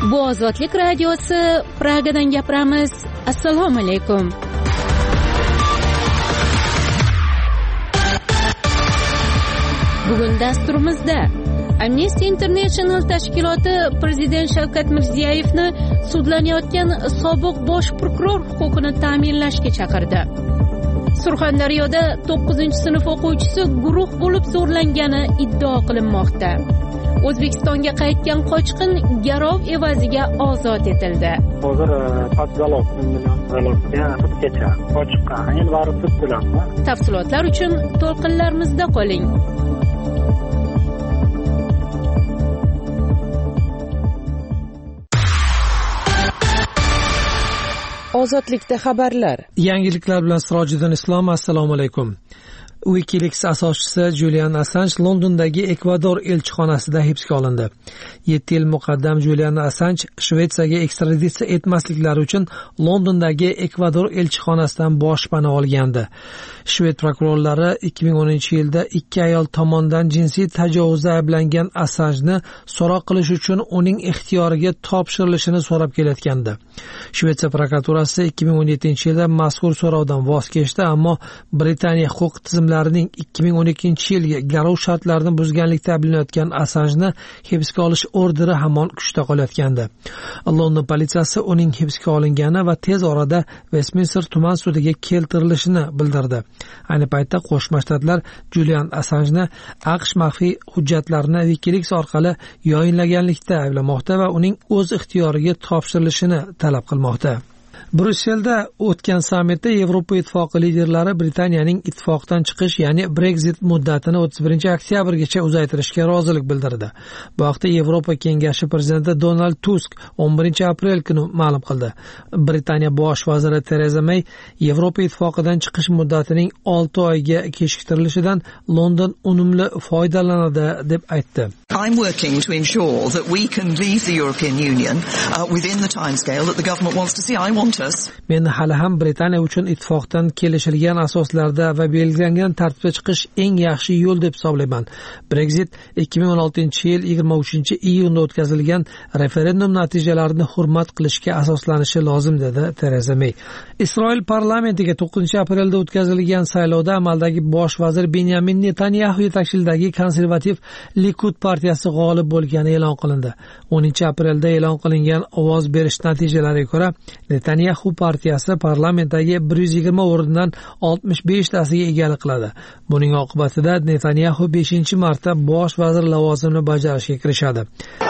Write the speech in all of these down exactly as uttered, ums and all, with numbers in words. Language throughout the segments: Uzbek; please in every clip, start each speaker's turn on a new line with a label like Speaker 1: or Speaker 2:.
Speaker 1: Bu Ozodlik radiosi, Pragadan gapiramiz. Assalomu alaykum. Bugun dasturimizda Amnesty International tashkiloti Prezident Shavkat Mirziyoyevni sudlanayotgan sobiq bosh prokuror huquqini ta'minlashga chaqirdi. Surxondaryoda to'qqizinchi sinf o'quvchisi guruh bo'lib zo'rlangani iddao qilinmoqda. O'zbekistonga qaytgan qochqin garov evaziga ozod etildi.
Speaker 2: Hozir past galov bilan galovga sudgacha qochqin endi bari sud bilan.
Speaker 1: Tafsilotlar uchun to'lqinlarimizda qoling. Ozodlikda xabarlar.
Speaker 3: Yangiliklar bilan Sirojiddin Islom. Assalomu alaykum. WikiLeaks asoschisi Julian Assange Londondagi Ekvador elchixonasida hibsga olindi. yetti yil muqaddam Julian Assange Shvetsiyaga ekstraditsiya etmasliklari uchun Londondagi Ekvador elchixonasidan boshpana olgandi. Shved prokurorlari ikki ming o'ninchi yilda ikki ayol tomonidan jinsiy tajovuzda ayblangan Assange'ni so'roq qilish uchun uning ixtiyoriga topshirilishini so'rab kelayotgandi. Shvetsiya prokuraturasi ikki ming o'n yettinchi yilda mazkur so'rovdan voz kechdi, ammo Britaniya huquq tizimlarining ikki ming o'n ikkinchi yilgi garov shartlarini buzganlikda ayblanayotgan Assange'ni hibsga olish orderi hamon kuchda qolayotgandi. London politsiyasi uning hibsga olingani va tez orada Westminster tuman sudiga keltirilishini bildirdi. Ayni paytda Qo'shma Shtatlar Julian Assange'ni AQSh maxfiy hujjatlarini WikiLeaks orqali yoyinlaganlikda ayblamoqda va uning o'z ixtiyoriga topshirilishini talab qilmoqda. Bryusselda o'tgan sammitda Yevropa Ittifoqi liderlari Britaniyaning ittifoqdan chiqish, ya'ni Brexit muddatini o'ttiz birinchi oktyabrgacha uzaytirishga rozilik bildirdi. Bu haqda Yevropa Kengashi prezidenti Donald Tusk o'n birinchi aprel kuni ma'lum qildi. Britaniya bosh vaziri Tereza May Yevropa Ittifoqidan chiqish muddatining olti oyga kechiktirilishidan London unumli foydalanadi deb aytdi.
Speaker 4: I'm working to ensure that we can leave the European Union uh, within the timescale that the government wants to see. I want
Speaker 3: Men hali ham Britaniya uchun ittifoqdan kelishilgan asoslarda va belgilangan tartibda chiqish eng yaxshi yo'l deb hisoblayman. Brexit ikki ming o'n oltinchi yil yigirma uchinchi iyunda o'tkazilgan referendum natijalarini hurmat qilishga asoslanishi lozim, dedi Tereza May. Isroil parlamentiga to'qqizinchi aprelda o'tkazilgan saylovda amaldagi bosh vazir Benyamin Netanyahu yetakchiligidagi konservativ Likud partiyasi g'olib bo'lgani e'lon qilindi. o'ninchi aprelda e'lon qilingan ovoz berish natijalariga ko'ra Netanyahu partiyasi parlamentdagi bir yuz yigirma o'rindan oltmish beshtasiga egalik qiladi. Buning oqibatida Netanyahu beshinchi marta bosh vazir lavozimini bajarishga kirishadi.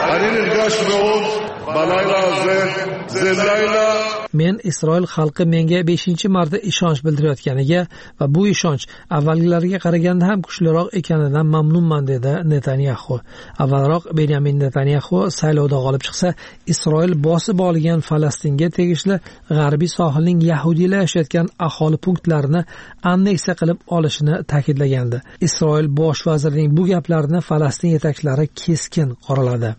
Speaker 3: Men Isroil xalqi menga beshinchi marta ishonch bildirayotganiga va bu ishonch avvalgilariga qaraganda ham kuchliroq ekanidan mamnunman, dedi Netanyahu. Avvalroq Benyamin Netanyahu saylovda g'olib chiqsa, Isroil bosib olgan Falastinga tegishli g'arbiy sohilning yahudiylar yashayotgan aholi punktlarini anneksiya qilib olishini ta'kidlagandi. Isroil bosh vazirining bu gaplarini Falastin yetakchilari keskin qoraladi.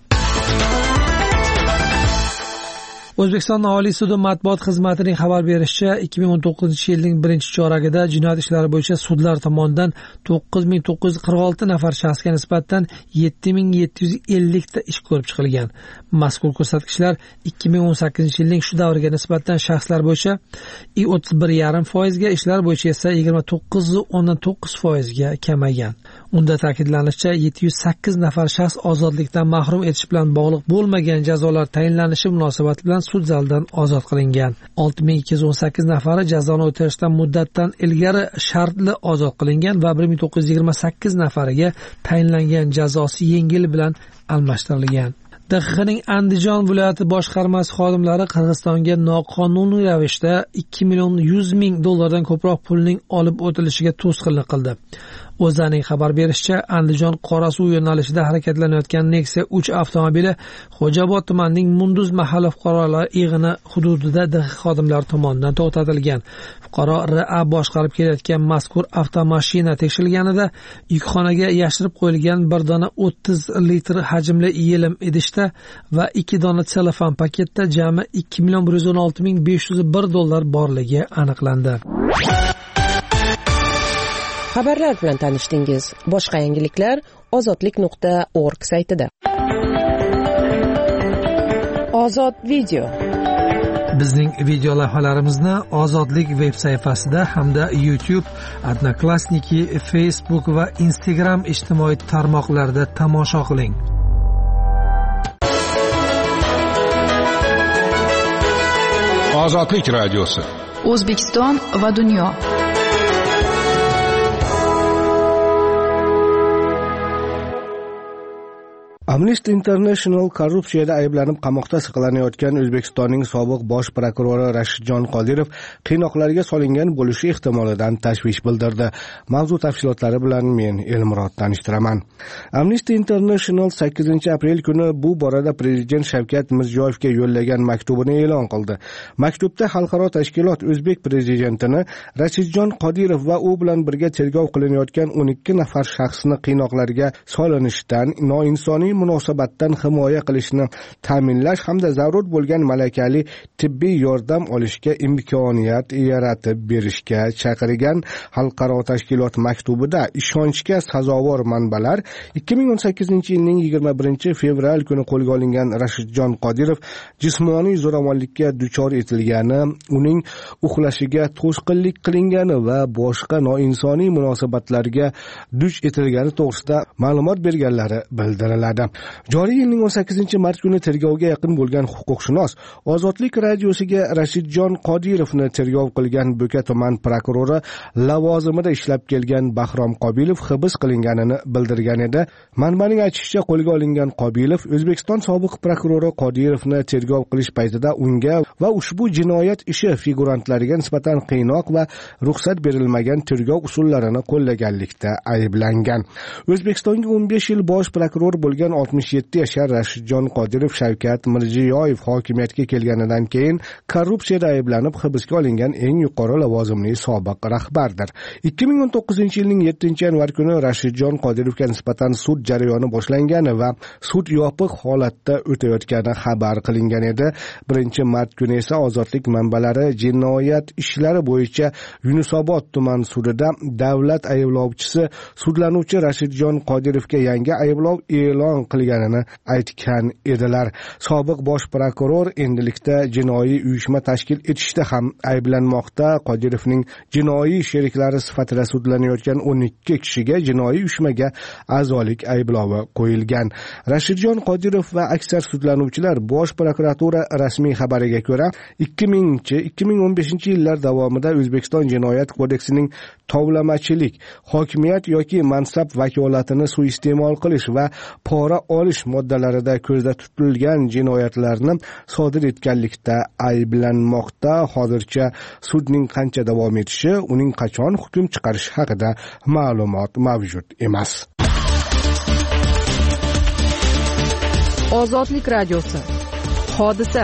Speaker 3: O'zbekiston Oliy sudi matbuot xizmatining xabar berishicha, ikki ming o'n to'qqizinchi yilning birinchi choragida jinoyat ishlari bo'yicha sudlar tomonidan to'qqiz ming to'qqiz yuz qirq olti nafar shaxsga nisbatan yetti ming yetti yuz ellik ta ish ko'rib chiqilgan. Mazkur ko'rsatkichlar ikki ming o'n sakkizinchi yilning shu davriga nisbatan shaxslar bo'yicha o'ttiz bir yarim foiz ga, ishlar bo'yicha esa yigirma to'qqiz o'ndan to'qqiz foiz ga kamaygan. Unda ta'kidlanishicha, yetti yuz sakkiz nafar shaxs ozodlikdan mahrum etish bilan bog'liq bo'lmagan jazolar tayinlanishi munosabati bilan sud zalidan ozod qilingan. olti ming ikki yuz o'n sakkiz nafari jazoni o'tashdan muddatdan ilgari shartli ozod qilingan va bir ming to'qqiz yuz yigirma sakkiz nafariga tayinlangan jazosi yengil bilan almashtirilgan. D X X'ning Andijon viloyati boshqarmasi xodimlari Qirg'izistonga noqonuniy ravishda ikki million yuz ming dollardan ko'proq pulning olib o'tilishiga to'sqinlik qildi. O'zaning xabar berishicha, Andijon Qorasuv yo'nalishida harakatlanayotgan Nexia uch avtomobili Xo'jaobod tumanining Munduz mahalla fuqarolar yig'ini hududida D X xodimlari tomonidan to'xtatilgan. Fuqaro R A boshqarib kelayotgan mazkur avtomashina tekshirilganida yukxonaga yashirib qo'yilgan bir dona o'ttiz litr hajmli yelim idishda va ikki dona selofan paketda jami ikki million bir yuz o'n olti ming besh yuz bir dollar borligi aniqlandi.
Speaker 1: Xabarlar bilan tanishdingiz. Boshqa yangiliklar ozodlik nuqta org saytida. Ozod video.
Speaker 3: Bizning video lavhalarimizni Ozodlik veb sayfasida hamda YouTube, Odnoklassniki, Facebook va Instagram ijtimoiy tarmoqlarida tomosha qiling.
Speaker 5: Ozodlik radiosi.
Speaker 6: O'zbekiston va dunyo.
Speaker 7: Amnesty International korrupsiyada ayblanib qamoqda saqlanayotgan O'zbekistonning sobiq bosh prokurori Rashidjon Qodirov qiynoqlarga solingan bo'lishi ehtimolidan tashvish bildirdi. Mavzu tafsilotlari bilan men Elmurod tanishtiraman. Amnesty International sakkizinchi aprel kuni bu borada prezident Shavkat Mirziyoyevga yo'llagan maktubini e'lon qildi. Maktubda xalqaro tashkilot O'zbek prezidentini Rashidjon Qodirov va u bilan birga tergov qilinayotgan o'n ikki nafar shaxsni qiynoqlarga solinishdan, noinsoniy munosabatdan himoya qilishni ta'minlash hamda zarur bo'lgan malakali tibbiy yordam olishga imkoniyat yaratib berishga chaqirgan. Xalqaro tashkilot maktubida ishonchga sazovor manbalar ikki ming o'n sakkizinchi yilning yigirma birinchi fevral kuni qo'lga olingan Rashidjon Qodirov jismoniy zo'ravonlikka duchor etilgani, uning uxlashiga to'sqinlik qilingani va boshqa noinsoniy munosabatlarga duch etilgani to'g'risida ma'lumot berganlari bildiriladi. Joriy yilning o'n sakkizinchi mart kuni tergovga yaqin bo'lgan huquqshunos Ozodlik radiosiga Rashidjon Qodirovni tergov qilgan Bo'ka tuman prokurori lavozimida ishlab kelgan Bahrom Qobilov hibs qilinganini bildirgan edi. Manbaning aytishicha, qo'lga olingan Qobilov O'zbekiston sobiq prokurori Qodirovni tergov qilish paytida unga va ushbu jinoyat ishi figurantlariga nisbatan qiynoq va ruxsat berilmagan tergov usullarini qo'llaganlikda ayblangan. O'zbekistonga o'n besh yil bosh prokuror bo'lgan oltmish yetti yashar Rashidjon Qodirov Shavkat Mirziyoyev hokimiyatga kelganidan keyin korrupsiyada ayblanib hibsga olingan eng yuqori lavozimli sobiq rahbardir. ikki ming o'n to'qqizinchi yilning yettinchi yanvar kuni Rashidjon Qodirovga nisbatan sud jarayoni boshlangani va sud yopiq holatda o'tayotgani xabar qilingan edi. birinchi mart kuni esa Ozodlik manbalari jinoyat ishlari bo'yicha Yunusobod tuman sudida davlat ayblovchisi sudlanuvchi Rashidjon Qodirovga yangi ayblov e'lon qilganini aytgan edilar. Sobiq bosh prokuror endilikda jinoiy uyushma tashkil etishda ham ayblanmoqda. Qodirovning jinoiy sheriklari sifatida sudlanayotgan o'n ikki kishiga jinoiy uyushmaga a'zolik ayblovi qo'yilgan. Rashidjon Qodirov va aksar sudlanuvchilar bosh prokuratura rasmiy xabariga ko'ra ikki mingchi ikki ming o'n beshinchi yillar davomida O'zbekiston Jinoyat kodeksining tovlamachilik, hokimiyat yoki mansab vakolatini suiiste'mol qilish va pora olish moddalarida ko'zda tutilgan jinoyatlarni sodir etganlikda ayblanmoqda. Hozircha sudning qancha davom etishi, uning qachon hukm chiqarishi haqida ma'lumot mavjud emas.
Speaker 6: Ozodlik radiosi. Hodisa.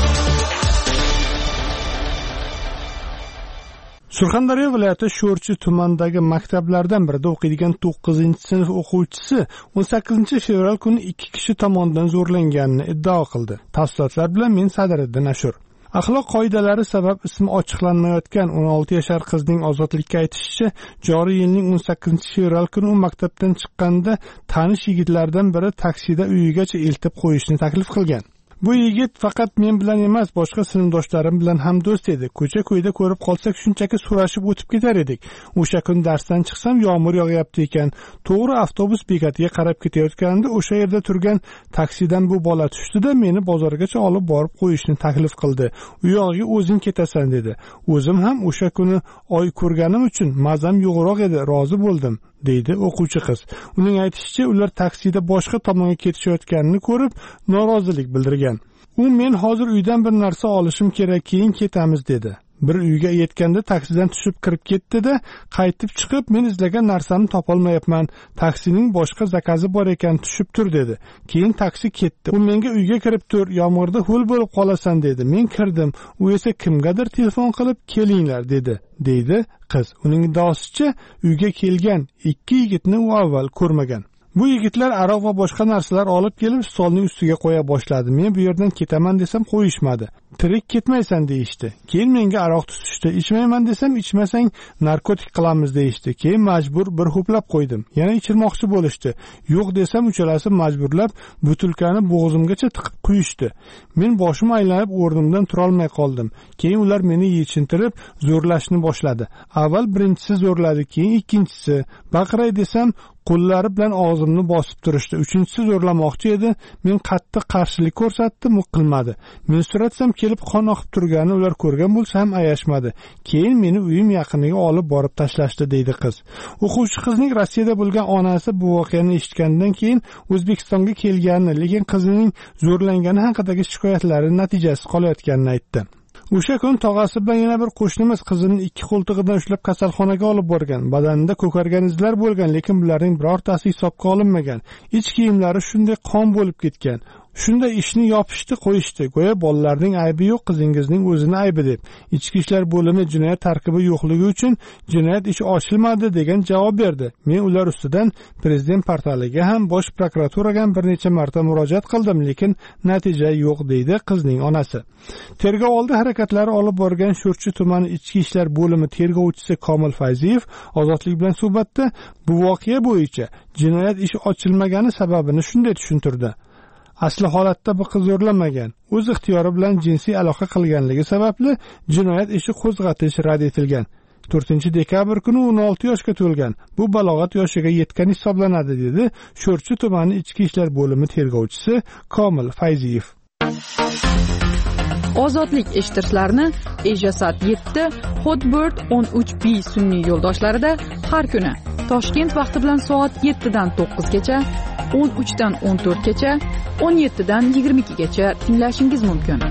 Speaker 8: Surxondaryo viloyati Sho'rchi tumanidagi maktablardan birida o'qiydigan to'qqizinchi sinf o'quvchisi o'n sakkizinchi fevral kuni ikki kishi tomonidan zo'rlanganini iddao qildi. Tafsilotlar bilan men Sadiriddin Ashur. Axloq qoidalari sabab ismi ochiqlanmayotgan o'n olti yashar qizning Ozodlikka aytishicha, joriy yilning o'n sakkizinchi fevral kuni u maktabdan chiqqanda tanish yigitlardan biri taksida uyigacha eltib qo'yishni taklif qilgan. Bu yigit faqat men bilan emas, boshqa sinfdoshlarim bilan ham do'st edi. Ko'cha-ko'yda ko'rib qolsak, shunchaki so'rashib o'tib ketar edik. O'sha kun darsdan chiqsam, yomg'ir yog'yapti ekan. To'g'ri avtobus bekatiga qarab ketayotganimda o'sha yerda turgan taksidan bu bola tushdi-da, meni bozorgacha olib borib qo'yishni taklif qildi. U yog'iga o'zing ketasan dedi. O'zim ham o'sha kuni oy ko'rganim uchun mazam yo'g'roq edi, rozi bo'ldim, deydi o'quvchi qiz. Uning aytishicha, ular taksida boshqa tomonga ketishayotganini ko'rib, norozilik bildirgan. U men hozir uydan bir narsa olishim kerak, keyin ketamiz dedi. Bir uyga yetganda taksidan tushib kirib ketdi-da, qaytib chiqib, men izlagan narsamni topolmayapman. Taksining boshqa zakazi bor ekan, tushib tur dedi. Keyin taksi ketdi. U menga uyga kirib tur, yomg'irda ho'l bo'lib qolasan dedi. Men kirdim. U esa kimgadir telefon qilib, kelinglar dedi, deydi qiz. Uning iddaosicha, uyga kelgan ikki yigitni u avval ko'rmagan. Bu yigitlar aroq va boshqa narsalar olib kelib stolning ustiga qo'ya boshladi. Men bu yerdan ketaman desam qo'yishmadi. Tirik ketmaysan deyishdi. Keyin menga aroq tutishdi. Ichmayman desam ichmasang narkotik qilamiz deyishdi. Keyin majbur bir ho'plab qo'ydim. Yana ichirmoqchi bo'lishdi. Yo'q desam uchalasi majburlab butilkani bo'g'zimgacha tiqib quyishdi. Men boshim aylanib o'rnimdan tura olmay qoldim. Keyin ular meni yechintirib zo'rlashni boshladi. Avval birinchisi zo'rladi, keyin ikkinchisi. Baqiray desam qo'llari bilan og'zimni bosib turishdi. Uchinchisi zo'rlamoqchi edi. Men qattiq qarshilik ko'rsatdim, u qilmadi. Men so'ratsam kelib qon oqib turganini ular ko'rgan bo'lsa ham ayashmadi. Keyin meni uyim yaqiniga olib borib tashlashdi, deydi qiz. O'quvchi qizning Rossiyada bo'lgan onasi bu voqeani eshitgandan keyin O'zbekistonga kelganini, lekin qizining zo'rlangani haqidagi shikoyatlari natijasiz qolayotganini aytdi. O'sha kun tog'asi bilan yana bir qo'shnimiz qizini ikki qo'ltig'idan ushlab kasalxonaga olib borgan. Badanida ko'kargan izlar bo'lgan, lekin bularning birortasi hisobga olinmagan. Ich kiyimlari shunday qon bo'lib ketgan. Shunday ishni yopishdi, qo'yishdi. Go'yo bolalarning aybi yo'q, qizingizning o'zini aybi deb. Ichki ishlar bo'limi jinoyat tarkibi yo'qligi uchun jinoyat ishi ochilmadi degan javob berdi. Men ular ustidan prezident portaliga ham, bosh prokuraturaga ham bir necha marta murojaat qildim, lekin natija yo'q, deydi qizning onasi. Tergov oldi harakatlari olib borgan Sho'rchi tumani ichki ishlar bo'limi tergovchisi Komil Fayziyev Ozodlik bilan suhbatda bu voqea bo'yicha jinoyat ishi ochilmagani sababini shunday tushuntirdi. Asli holatda bu qiz zo'rlamagan. O'z ixtiyori bilan jinsiy aloqa qilganligi sababli jinoyat ishi qo'zg'atish rad etilgan. to'rtinchi dekabr kuni o'n olti yoshga to'lgan. Bu balog'at yoshiga yetgan hisoblanadi, dedi Sho'rchi tumani ichki ishlar bo'limi tergovchisi Komil Fayziyev.
Speaker 6: Ozodlik eshittirishlarni Ejasat yetti, Hotbird o'n uch B sun'iy yo'ldoshlarida har kuni Toshkent vaqti bilan soat yettidan to'qqizgacha, o'n uchdan o'n to'rtgacha, o'n yettidan yigirma ikkigacha tinglashingiz mumkin.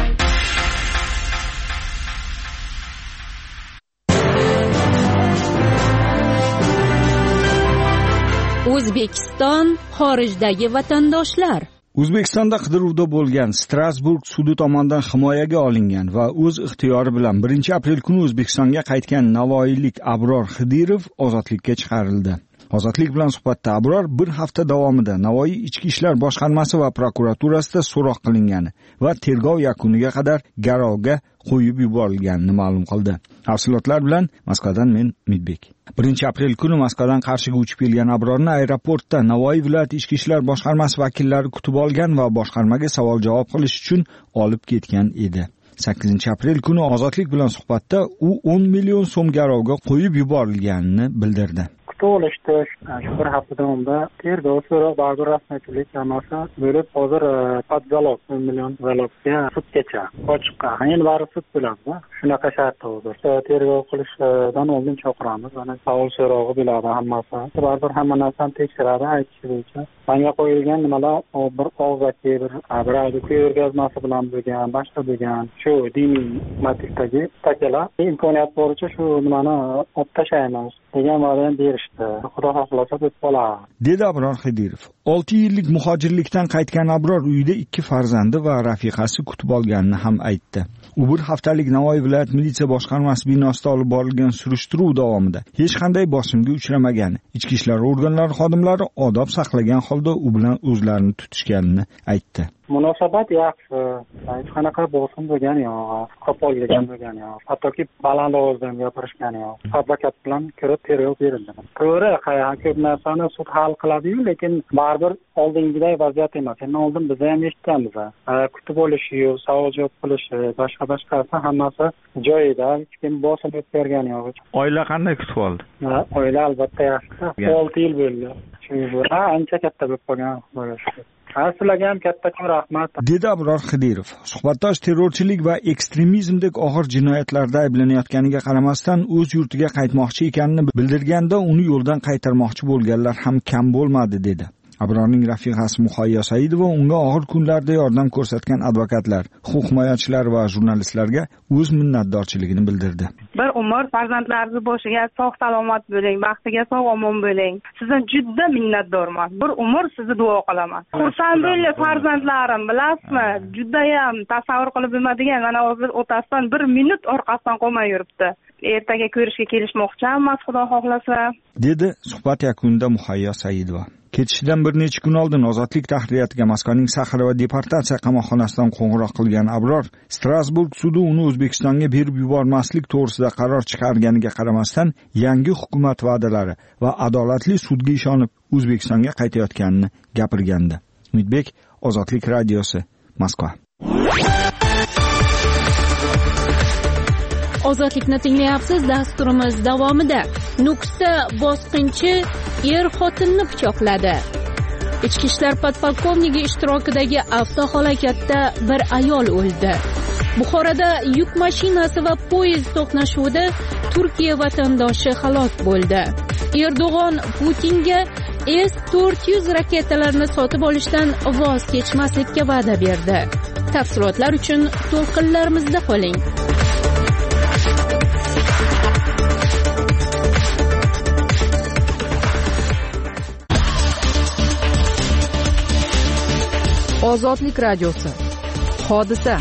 Speaker 1: O'zbekiston xorijdagi vatandoshlar.
Speaker 5: O'zbekistonda qidiruvda bo'lgan Strasburg sudi tomonidan himoyaga olingan va o'z ixtiyori bilan birinchi aprel kuni O'zbekistonga qaytgan navoiylik Abror Xidirov ozodlikka chiqarildi. Ozodlik bilan suhbatda Abror bir hafta davomida Navoiy ichki ishlar boshqarmasi va prokuraturasida so'roq qilingani va tergov yakuniga qadar garovga qo'yib yuborilganini ma'lum qildi. Tafsilotlar bilan Moskvadan men Midbek. birinchi aprel kuni Moskvadan Qarshiga uchib kelgan Abrorni aeroportda Navoiy viloyat ichki ishlar boshqarmasi vakillari kutib olgan va boshqarmaga savol-javob qilish uchun olib ketgan edi. sakkizinchi aprel kuni Ozodlik bilan suhbatda u o'n million so'm garovga qo'yib yuborilganini bildirdi.
Speaker 2: Kutib olishdi. Shu bir hafta davomida tergov so'roq baribir rasmiyatchilik jamoasi bo'lib hozir podzalog o'n million zalogga sudgacha ochiqqa. Endi bari sud bo'ladi. Shunaqa shart hozir. Tergov qilishdan oldin chaqiramiz. Mana savol so'rog'i bo'ladi hammasi. Baribir hamma narsani tekshiradi, aytish bo'yicha. Menga qo'yilgan nimalar bir og'zaki bir abradi ko'rgazmasi bilan bo'lgan, boshqa bo'lgan shu diniy motivdagi statiyalar imkoniyat boricha shu nimani olib tashlaymiz degan va'dani berishdi. Xudo xohlasa deb qoladi,
Speaker 5: dedi Abror Xidirov. olti yillik muhojirlikdan qaytgan Abror uyida ikki farzandi va rafiqasi kutib olganini ham aytdi. U bir haftalik Navoiy viloyat militsiya boshqarmasi binosida olib borilgan surishtiruv davomida hech qanday bosimga uchramagan. Ichki ishlar organlari xodimlari odob saqlagan holda u bilan o'zlarini tutishganini aytdi.
Speaker 2: Munosabat yaxshi, hech qanaqa bosim bo'lgani yo'q, qo'pollik bo'lgani yo'q, hattoki baland ovozda gapirishgani yo'q. Advokat bilan ko'rib tergov berildi. To'g'ri, ko'p narsani sud hal qiladi-yu, lekin baribir oldingidek vaziyat emas. Endi oldin biz ham eshitganmiz. Kutib olishi, savol-javob qilishi, boshqa-boshqasi hammasi joyida, hech kim bosim bergani yo'q.
Speaker 5: Oila qanday kutib oldi?
Speaker 2: Oila albatta yaxshi. olti yil bo'ldi. Ha, ancha katta bo'lib qolgan bo'lishi. Sizlarga ham kattakon rahmat,
Speaker 5: dedi Abror Xidirov. Suhbatdosh terrorchilik va ekstremizmdek og'ir jinoyatlarda ayblanayotganiga qaramasdan o'z yurtiga qaytmoqchi ekanini bildirganda uni yo'ldan qaytarmoqchi bo'lganlar ham kam bo'lmadi, dedi. Abrorning rafiqasi Muhayyo Saidova unga og'ir kunlarda yordam ko'rsatgan advokatlar, huquq himoyachilar va jurnalistlarga o'z minnatdorchiligini bildirdi.
Speaker 9: Bir umr farzandlaringiz boshiga sog' salomat bo'ling, baxtiga sog' omon bo'ling. Sizdan juda minnatdorman. Bir umr sizni duo qilaman. Xursand bo'ling farzandlarim, bilasizmi? Juda ham tasavvur qilib bo'lmaydigan, mana hozir otasidan bir minut orqasidan qolmay yuribdi. Ertaga ko'rishga kelishmoqchiman, Xudo xohlasa,
Speaker 5: dedi suhbat yakunida Muhayyo Saidova. Ketishidan bir necha kun oldin Ozodlik tahririyatiga Moskvaning Saxar va deportatsiya qamoqxonasidan qo'ng'iroq qilgan Abror, Strasburg sudi uni O'zbekistonga berib yubormaslik to'g'risida qaror chiqarganiga qaramasdan, yangi hukumat va'dalari va adolatli sudga ishonib O'zbekistonga qaytayotganini gapirgandi. Umidbek, Ozodlik radiosi, Moskva.
Speaker 1: Ozodlikni tinglayapsiz. Dasturimiz davomida Nukusda bosqinchi er xotinni pichoqladi. Ichki ishlar podpolkovnigi ishtirokidagi avtohalokatda bir ayol o'ldi. Buxoroda yuk mashinasi va poyezd to'qnashuvida Turkiya vatandoshi halok bo'ldi. Erdo'g'on Putinga S to'rt yuz raketalarini sotib olishdan voz kechmaslikka va'da berdi. Tafsilotlar uchun to'lqinlarimizda qoling.
Speaker 6: Ozodlik radiosi. Hodisa.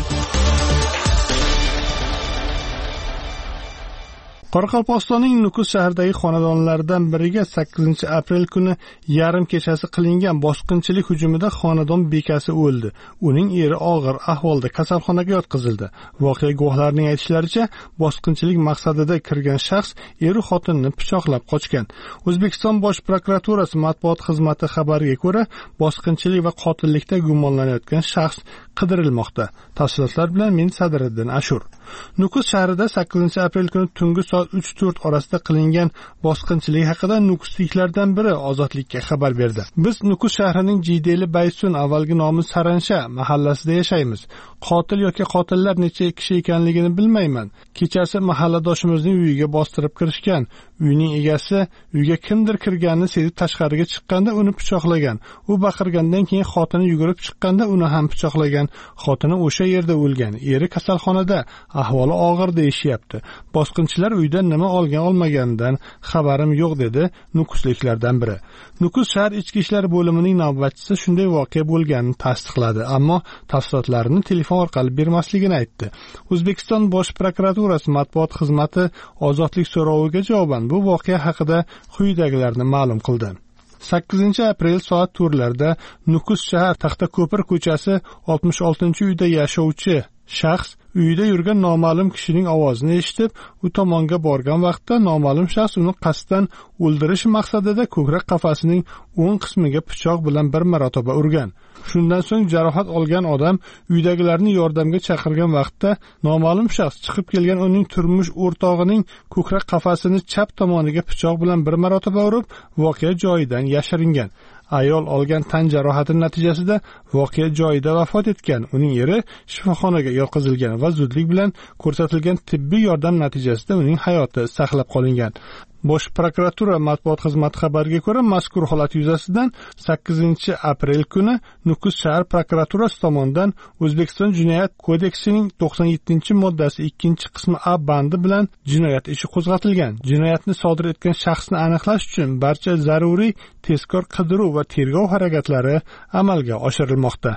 Speaker 8: Qoraqalpog'istonning Nukus shahridagi xonadonlardan biriga sakkizinchi aprel kuni yarim kechasi qilingan bosqinchilik hujumida xonadon bekasi o'ldi. Uning eri og'ir ahvolda kasalxonaga yotqizildi. Voqea guvohlarining aytishlaricha, bosqinchilik maqsadida kirgan shaxs eri xotinni pichoqlab qochgan. O'zbekiston Bosh prokuraturasi matbuot xizmati xabariga ko'ra, bosqinchilik va qotillikda gumonlanayotgan shaxs qidirilmoqda. Tafsilotlar bilan men Sadriddin Ashur. Nukus shahrida sakkizinchi aprel kuni tungi soat uch to'rt orasida qilingan bosqinchilik haqida nukusliklardan biri Ozodlikka xabar berdi. Biz Nukus shahrining Jiydeli Baysun, avvalgi nomi Saransha mahallasida yashaymiz. Qotil yoki qotillar necha kishi ekanligini bilmayman. Kechasi mahalladoshimizning uyiga bostirib kirishgan. Uyning egasi uyga kimdir kirganini sezib tashqariga chiqqanda uni pichoqlagan. U baqirgandan keyin xotini yugurib chiqqanda uni ham pichoqlagan. Xotini o'sha yerda o'lgan. Eri kasalxonada, ahvoli og'ir deyishyapti. Bosqinchilar uyda nima olgan olmaganidan xabarim yo'q, dedi nukusliklardan biri. Nukus shahar ichki ishlar bo'limining navbatchisi shunday voqea bo'lganini tasdiqladi, ammo tafsilotlarini telefon orqali bermasligini aytdi. O'zbekiston Bosh prokuraturasi matbuot xizmati Ozodlik so'roviga javoban bu voqea haqida quyidagilarni ma'lum qildi. sakkizinchi aprel soat to'rtlarda Nukus shahar Taxtako'pir ko'chasi oltmish oltinchi uyda yashovchi shaxs uyida yurgan noma'lum kishining ovozini eshitib, u tomonga borgan vaqtda noma'lum shaxs uni qasddan o'ldirish maqsadida ko'krak qafasining o'ng qismiga pichoq bilan bir marotaba urgan. Shundan so'ng jarohat olgan odam uydagilarni yordamga chaqirgan vaqtda noma'lum shaxs chiqib kelgan uning turmush o'rtog'ining ko'krak qafasini chap tomoniga pichoq bilan bir marotaba urib, voqea joyidan yashiringan. Ayol olgan tan jarohati natijasida voqea joyida vafot etgan. Uning eri shifoxonaga yotqizilgan va zudlik bilan ko'rsatilgan tibbiy yordam natijasida uning hayoti saqlab qolingan. Bosh prokuratura matbuot xizmati xabariga ko'ra, mazkur holat yuzasidan sakkizinchi aprel kuni Nukus shahar prokuraturasi tomonidan O'zbekiston Jinoyat kodeksining to'qson yettinchi moddasi ikkinchi qismi A bandi bilan jinoyat ishi qo'zg'atilgan. Jinoyatni sodir etgan shaxsni aniqlash uchun barcha zaruriy tezkor qidiruv va tergov harakatlari amalga oshirilmoqda.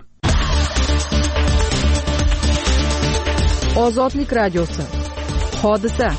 Speaker 6: Ozodlik radiosi. Hodisa.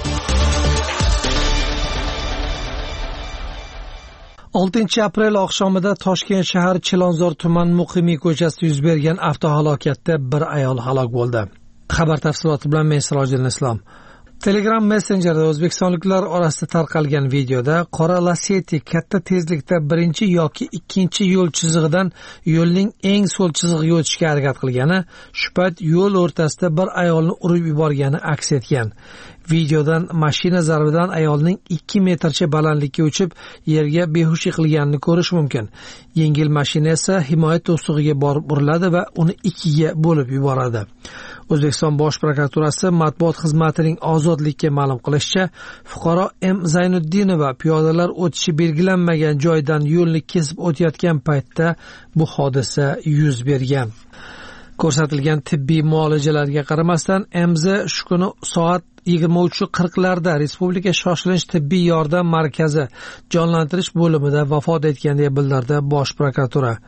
Speaker 3: oltinchi aprel oqshomida Toshkent shahar Chilonzor tuman Muqimiy ko'chasida yuz bergan avtohalokatda bir ayol halok bo'ldi. Xabar tafsiloti bilan men Sirojiddin Islom. Telegram messenjerida o'zbekistonliklar orasida tarqalgan videoda qora Lacetti katta tezlikda birinchi yoki ikkinchi yo'l chizig'idan yo'lning eng so'l chizig'iga o'tishga harakat qilgani, shu payt yo'l o'rtasida bir ayolni urib yuborgani aks etgan. Videodan mashina zarbidan ayolning ikki metrcha balandlikka uchib yerga behush yiqilganini ko'rish mumkin. Yengil mashina esa himoya to'sig'iga borib uriladi va uni ikkiga bo'lib yuboradi. O'zbekiston Bosh prokuraturasi matbuot xizmatining Ozodlikka ma'lum qilishicha, fuqaro M Zaynuddinova piyodalar o'tishi belgilanmagan joydan yo'lni kesib o'tayotgan paytda bu hodisa yuz bergan. Ko'rsatilgan tibbiy muolajalarga qaramasdan M Z shu kuni soat yigirma uch qirqlarda Respublika shoshilinch tibbiy yordam markazi jonlantirish bo'limida vafot etgan deb bildirdi Bosh prokuratura.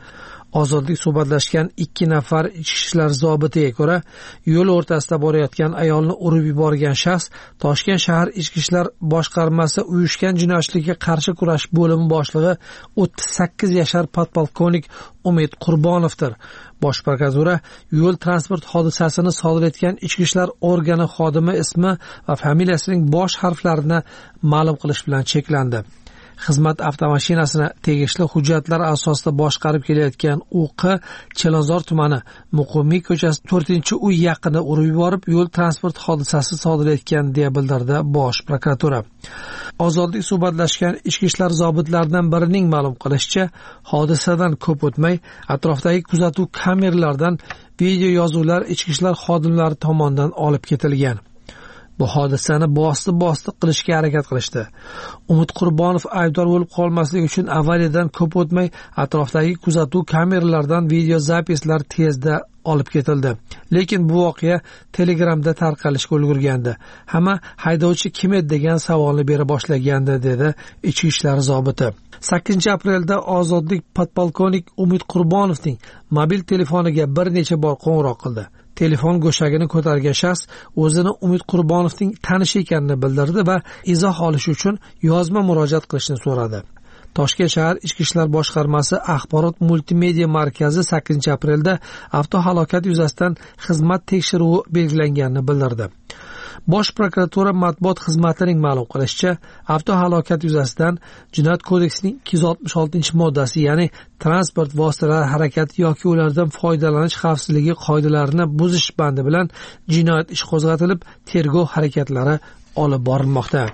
Speaker 3: Ozodlik suhbatlashgan ikki nafar ichki ishlar zobitiga ko'ra, yo'l o'rtasida borayotgan ayolni urib yuborgan shaxs Toshkent shahar ichki ishlar boshqarmasi uyushgan jinoyatchilikka qarshi kurash bo'limi boshlig'i o'ttiz sakkiz yashar podpolkovnik Umid Qurbonovdir. Bosh prokuratura yo'l transport hodisasini sodir etgan ichki ishlar organi xodimi ismi va familiyasining bosh harflarini ma'lum qilish bilan cheklandi. Xizmat avtomashinasini tegishli hujjatlar asosida boshqarib kelayotgan U Q Chilonzor tumani Muqimiy ko'chasi to'rtinchi uy yaqinida urib yuborib, yo'l transport hodisasi sodir etgan deya bildirdi Bosh prokuratura. Ozodlik suhbatlashgan ichki ishlar zobitlaridan birining ma'lum qilishicha, hodisadan ko'p o'tmay atrofdagi kuzatuv kameralaridan video yozuvlar ichki ishlar xodimlari tomonidan olib ketilgan. Bu hodisani bosdi-bosdi qilishga harakat qilishdi. Umid Qurbonov aybdor bo'lib qolmasligi uchun avariyadan ko'p o'tmay atrofdagi kuzatuv kameralaridan video zapislar tezda olib ketildi. Lekin bu voqea Telegramda tarqalishga ulgurgandi. Hamma haydovchi kim edi degan savolni bera boshlagandi, dedi ichki ishlar zobiti. sakkizinchi aprelda Ozodlik podpolkovnik Umid Qurbonovning mobil telefoniga bir necha bor qo'ng'iroq qildi. Telefon go'shagini ko'targan shaxs o'zini Umid Qurbonovning tanishi ekanini bildirdi va izoh olish uchun yozma murojaat qilishni so'radi. Toshkent shahar ichki ishlar boshqarmasi axborot multimedia markazi sakkizinchi aprelda avtohalokat yuzasidan xizmat tekshiruvi belgilanganini bildirdi. Bosh prokuratura matbuot xizmatining ma'lum qilishicha, avtohalokat yuzasidan Jinoyat kodeksining ikki yuz oltmish oltinchi moddasi, ya'ni transport vositalari harakati yoki ulardan foydalanish xavfsizligi qoidalarini buzish bandi bilan jinoyat ishi qo'zg'atilib, tergov harakatlari olib borilmoqda.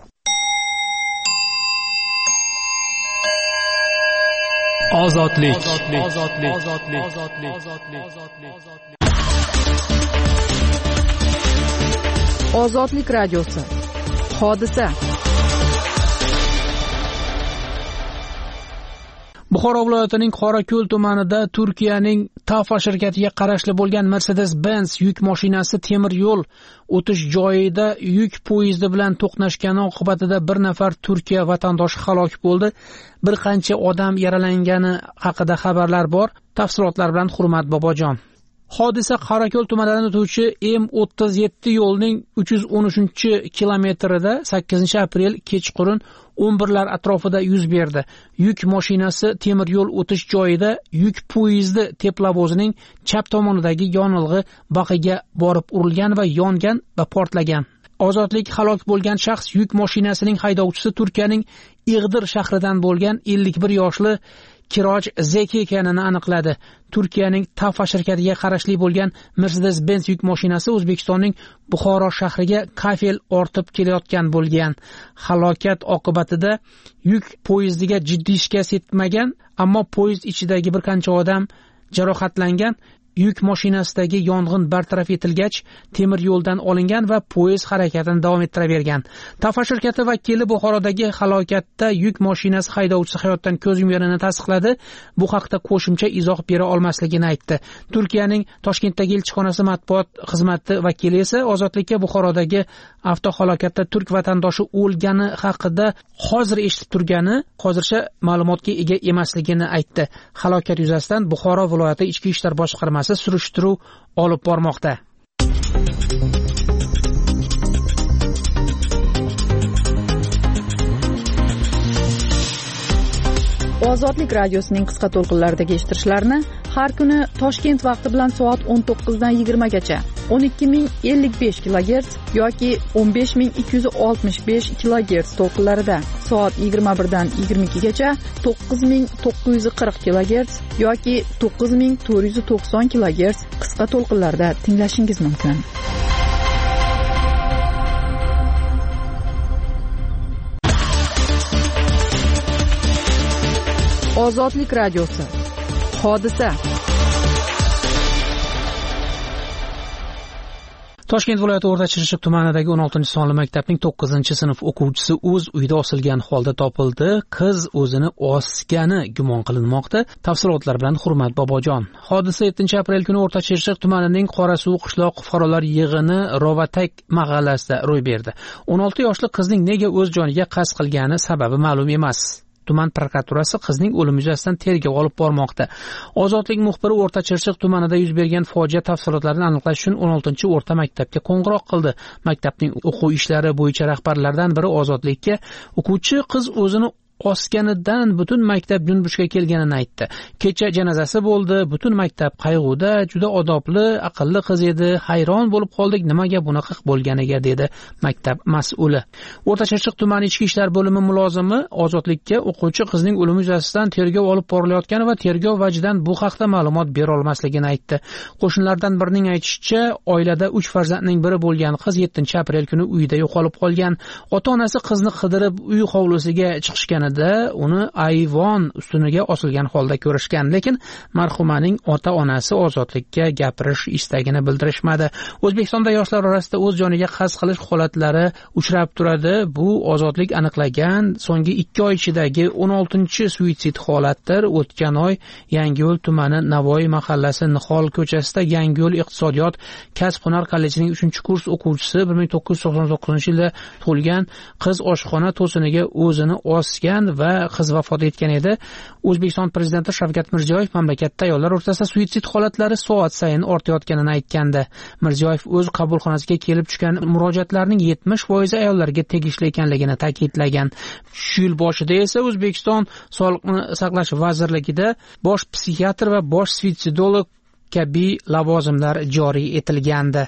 Speaker 10: Ozodlik.
Speaker 6: Ozodlik radiosi. Hodisa.
Speaker 10: Buxoro viloyatining Qorako'l tumanida Turkiyaning Tafa shirkatiga qarashli bo'lgan Mercedes-Benz yuk mashinasi temir yo'l o'tish joyida yuk poyezdi bilan to'qnashgani oqibatida bir nafar Turkiya vatandoshi halok bo'ldi. Bir qancha odam yaralangani haqida xabarlar bor. Tafsilotlar bilan Hurmat Bobojon. Hodisa Qorako'l tumanidan o'tuvchi M o'ttiz yetti yo'lning uch yuz o'n uchinchi kilometrida sakkizinchi aprel kechqurun o'n birlar atrofida yuz berdi. Yuk mashinasi temir yo'l o'tish joyida yuk poyezdi teplovozining chap tomonidagi yonilg'i baqiga borib urilgan va yongan va portlagan. Ozodlik halok bo'lgan shaxs yuk mashinasining haydovchisi Turkiyaning Ig'dir shahridan bo'lgan ellik bir yoshli Kiroj Zeki ekanini aniqladi. Turkiyaning Tafa shirkatiga qarashli bo'lgan Mercedes-Benz yuk mashinasi O'zbekistonning Buxoro shahriga kafel ortib kelayotgan bo'lgan. Halokat oqibatida yuk poyezdiga jiddiy shikast yetmagan, ammo poyezd ichidagi bir qancha odam jarohatlangan. Yuk mashinasidagi yong'in bartaraf etilgach, temir yo'ldan olingan va poyezd harakatini davom ettiravergan. Tafa shirkati vakili Buxorodagi halokatda yuk mashinasi haydovchisi hayotdan ko'z yumganini tasdiqladi. Bu haqda qo'shimcha izoh bera olmasligini aytdi. Turkiyaning Toshkentdagi elchixonasi matbuot xizmati vakili esa Ozodlikka Buxorodagi avtohalokatda turk vatandoshi o'lgani haqida hozir eshitib turgani, hozircha ma'lumotga ega emasligini aytdi. Halokat yuzasidan Buxoro viloyati ichki ishlar boshqarmasi surishtiruv olib bormoqda.
Speaker 6: Ozodlik radiosining qisqa to'lqinlaridagi eshittirishlarni har kuni Toshkent vaqti bilan soat o'n to'qqizdan yigirma gacha o'n ikki ming ellik besh kilogerts yoki o'n besh ming ikki yuz oltmish besh kilogerts to'lqinlarida, soat yigirma birdan yigirma ikki gacha to'qqiz ming to'qqiz yuz qirq kilogerts yoki to'qqiz ming to'rt yuz to'qson kilogerts qisqa to'lqinlarda tinglashingiz mumkin. Ozodlik radiosi. Hodisa.
Speaker 10: Toshkent viloyati O'rta Chirchiq tumanidagi o'n oltinchi sonli maktabning to'qqizinchi sinf o'quvchisi o'z uyida osilgan holda topildi. Qiz o'zini osgani gumon qilinmoqda. Tafsilotlar bilan Hurmat Bobojon. Hodisa yettinchi aprel kuni O'rta Chirchiq tumanining Qorasuv qishloq fuqarolar yig'ini Rovatak mahallasida ro'y berdi. o'n olti yoshli qizning nega o'z joniga qasd qilgani sababi ma'lum emas. tuman prokuraturasi qizning o'limi yuzasidan tergov olib bormoqda. Ozodlik muxbiri O'rta Chirchiq tumanida yuz bergan fojia tafsilotlarini aniqlash uchun o'n oltinchi o'rta maktabga qo'ng'iroq qildi. Maktabning o'quv ishlari bo'yicha rahbarlaridan biri Ozodlikka o'quvchi qiz o'zini osganidan butun maktab junbushga kelganini aytdi. Kecha janozasi bo'ldi, butun maktab qayg'uda, juda odobli, aqlli qiz edi, hayron bo'lib qoldik, nimaga bunaqa bo'lganiga, dedi maktab mas'uli. O'rta Chirchiq tumani ichki ishlar bo'limi mulozimi Ozodlikka o'quvchi qizning o'limi yuzasidan tergov olib borilayotgani va tergov vajidan bu haqda ma'lumot bera olmasligini aytdi. Qo'shnilardan birining aytishicha, oilada uch farzandning biri bo'lgan qiz yettinchi aprel kuni uyida yo'qolib qolgan. Ota-onasi qizni qidirib uy hovlisiga chiqishgan uni ayvon ustuniga osilgan holda ko'rishgan, lekin marhumaning ota-onasi Ozodlikka gapirish istagini bildirishmadi. O'zbekistonda yoshlar orasida o'z joniga qasd qilish holatlari uchrab turadi. Bu Ozodlik aniqlagan so'nggi ikki oy ichidagi o'n oltinchi suitsid holatdir. O'tgan oy Yangiyo'l tumani Navoiy mahallasi Nihol ko'chasida Yangiyo'l iqtisodiyot kasb-hunar kollejining uchinchi kurs o'quvchisi bir ming to'qqiz yuz to'qson to'qqizinchi yilda tug'ilgan qiz oshxona to'siniga o'zini osgan va qiz vafot etgan edi. O'zbekiston prezidenti Shavkat Mirziyoyev mamlakatda ayollar o'rtasida suitsid holatlari soat sayin ortayotganini aytgandi. Mirziyoyev o'z qabulxonasiga kelib tushgan murojaatlarning yetmish foizi ayollarga tegishli ekanligini ta'kidlagan. Shu yil boshida esa O'zbekiston Sog'liqni saqlash vazirligida bosh psixiatr va bosh suitsidolog kabi lavozimlar joriy etilgandi.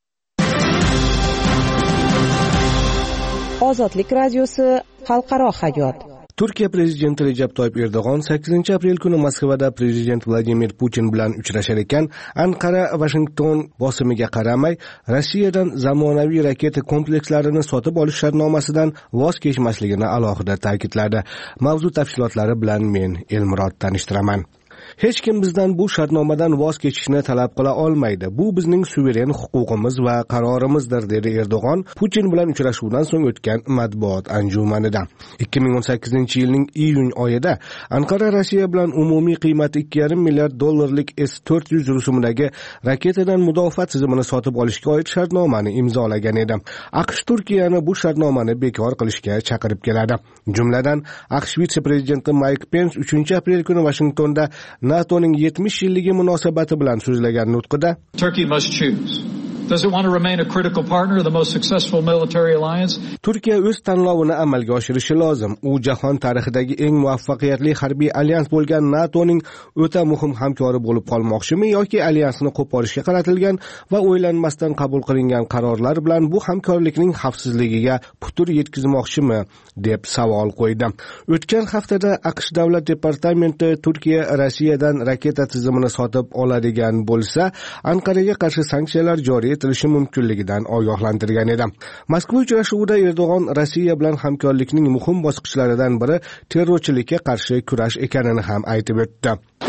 Speaker 11: Ozodlik radiosi xalqaro hayot.
Speaker 7: Turkiya prezidenti Recep Tayyip Erdo'g'on sakkizinchi aprel kuni Moskvada prezident Vladimir Putin bilan uchrashar ekan, Anqara Washington bosimiga qaramay Rossiyadan zamonaviy raketa komplekslarini sotib olish shartnomasidan voz kechmasligini alohida ta'kidladi. Mavzu tafsilotlari bilan men Elmurod tanishtiraman. Hech kim bizdan bu shartnomadan voz kechishni talab qila olmaydi. Bu bizning suveren huquqimiz va qarorimizdir, dedi Erdo'g'on Putin bilan uchrashuvdan so'ng o'tgan matbuot anjumanida. ikki ming o'n sakkizinchi yilning iyun oyida Anqara Rossiya bilan umumiy qiymati ikki yarim milliard dollarlik S to'rt yuz rusumidagi raketadan mudofaa tizimini sotib olishga oid shartnomani imzolagan edi. AQSh Turkiyani bu shartnomani bekor qilishga chaqirib keladi. Jumladan, AQSh vitse-prezidenti Mike Pence uchinchi aprel kuni Washingtonda NATOning yetmish yilligi munosabati bilan so'zlagan nutqida
Speaker 12: Turkey must choose. Does it want to remain a critical partner of the most successful military alliance?
Speaker 7: Turkiya o'z tanlovini amalga oshirishi lozim. U jahon tarixidagi eng muvaffaqiyatli harbiy alyans bo'lgan NATOning o'ta muhim hamkori bo'lib qolmoqchimi yoki alyansni qo'porishga qaratilgan va o'ylanmasdan qabul qilingan qarorlar bilan bu hamkorlikning xavfsizligiga putur yetkazmoqchimi deb savol qo'ydi. O'tgan haftada AQSh davlat departamenti Turkiya Rossiyadan raketa tizimini sotib oladigan bo'lsa, Anqaraga qarshi sanksiyalar joriy etilishi mumkinligidan ogohlantirgan edi. Moskva uchrashuvida Erdo'g'on Rossiya bilan hamkorlikning muhim bosqichlaridan biri terrorchilikka qarshi kurash ekanini ham aytib o'tdi.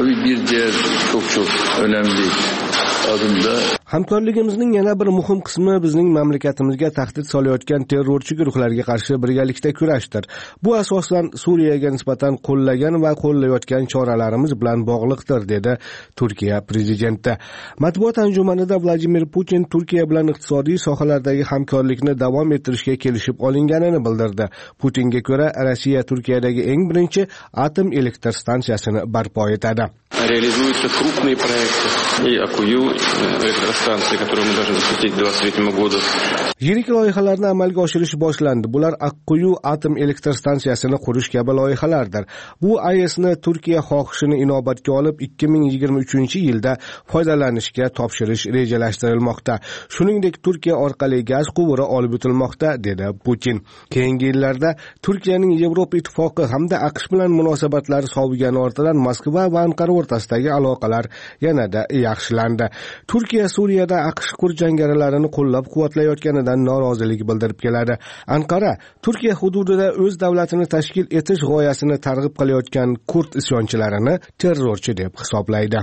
Speaker 7: Hamkorligimizning yana bir muhim qismi bizning mamlakatimizga tahdid solayotgan terrorchi guruhlarga qarshi birgalikda kurashdir. Bu asosan Suriyaga nisbatan qo'llagan va qo'llayotgan choralarimiz bilan bog'liqdir, dedi Turkiya prezidenti. Matbuot anjumanida Vladimir Putin Turkiya bilan iqtisodiy sohalardagi hamkorlikni davom ettirishga kelishib olinganini bildirdi. Putinga ko'ra, Rossiya Turkiyadagi eng birinchi atom elektr stansiyasini barpo etadi.
Speaker 13: Реализуются крупные проекты и Акую электростанции, которые мы должны запустить к двадцать третьему году.
Speaker 7: Yirik loyihalarni amalga oshirish boshlandi. Bular Akkuyu atom elektr stansiyasini qurish kabi loyihalardir. Bu A E S'ni Turkiya xohishini inobatga olib ikki ming yigirma uchinchi yilda foydalanishga topshirish rejalashtirilmoqda. Shuningdek, Turkiya orqali gaz quvuri olib o'tilmoqda, dedi Putin. Keyingi yillarda Turkiyaning Yevropa ittifoqi hamda AQSh bilan munosabatlari sovigani ortidan Moskva va Anqara o'rtasidagi aloqalar yanada yaxshilandi. Turkiya Suriyada AQSh kurd jangarilarini qo'llab-quvvatlayotganidan norozilik bildirib keladi. Anqara Turkiya hududida o'z davlatini tashkil etish g'oyasini targ'ib qilayotgan kurd isyonchilarini terrorchi deb hisoblaydi.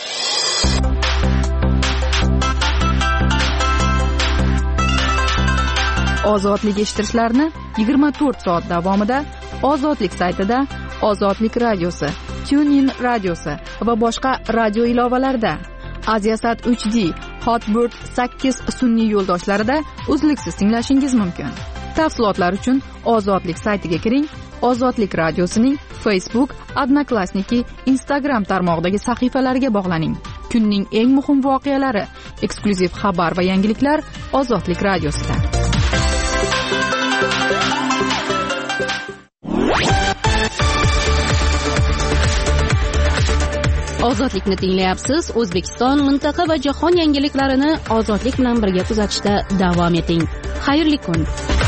Speaker 6: Ozodlik eshittirishlarni yigirma to'rt soat davomida Ozodlik saytida, Ozodlik radiosi, TuneIn radiosi va boshqa radio ilovalarda, Aziasat uch D, Hotbird sakkiz sun'iy yo'ldoshlarida uzluksiz tinglashingiz mumkin. Tafsilotlar uchun Ozodlik saytiga kiring. Ozodlik radiosining Facebook, Odnoklassniki, Instagram tarmog'idagi sahifalariga bog'laning. Kunning eng muhim voqealari, eksklyuziv xabar va yangiliklar Ozodlik radiosida.
Speaker 1: Ozodlikni tinglayapsiz. O'zbekiston, mintaqa va jahon yangiliklarini ozodlik bilan birga kuzatishda davom eting. Xayrli kun.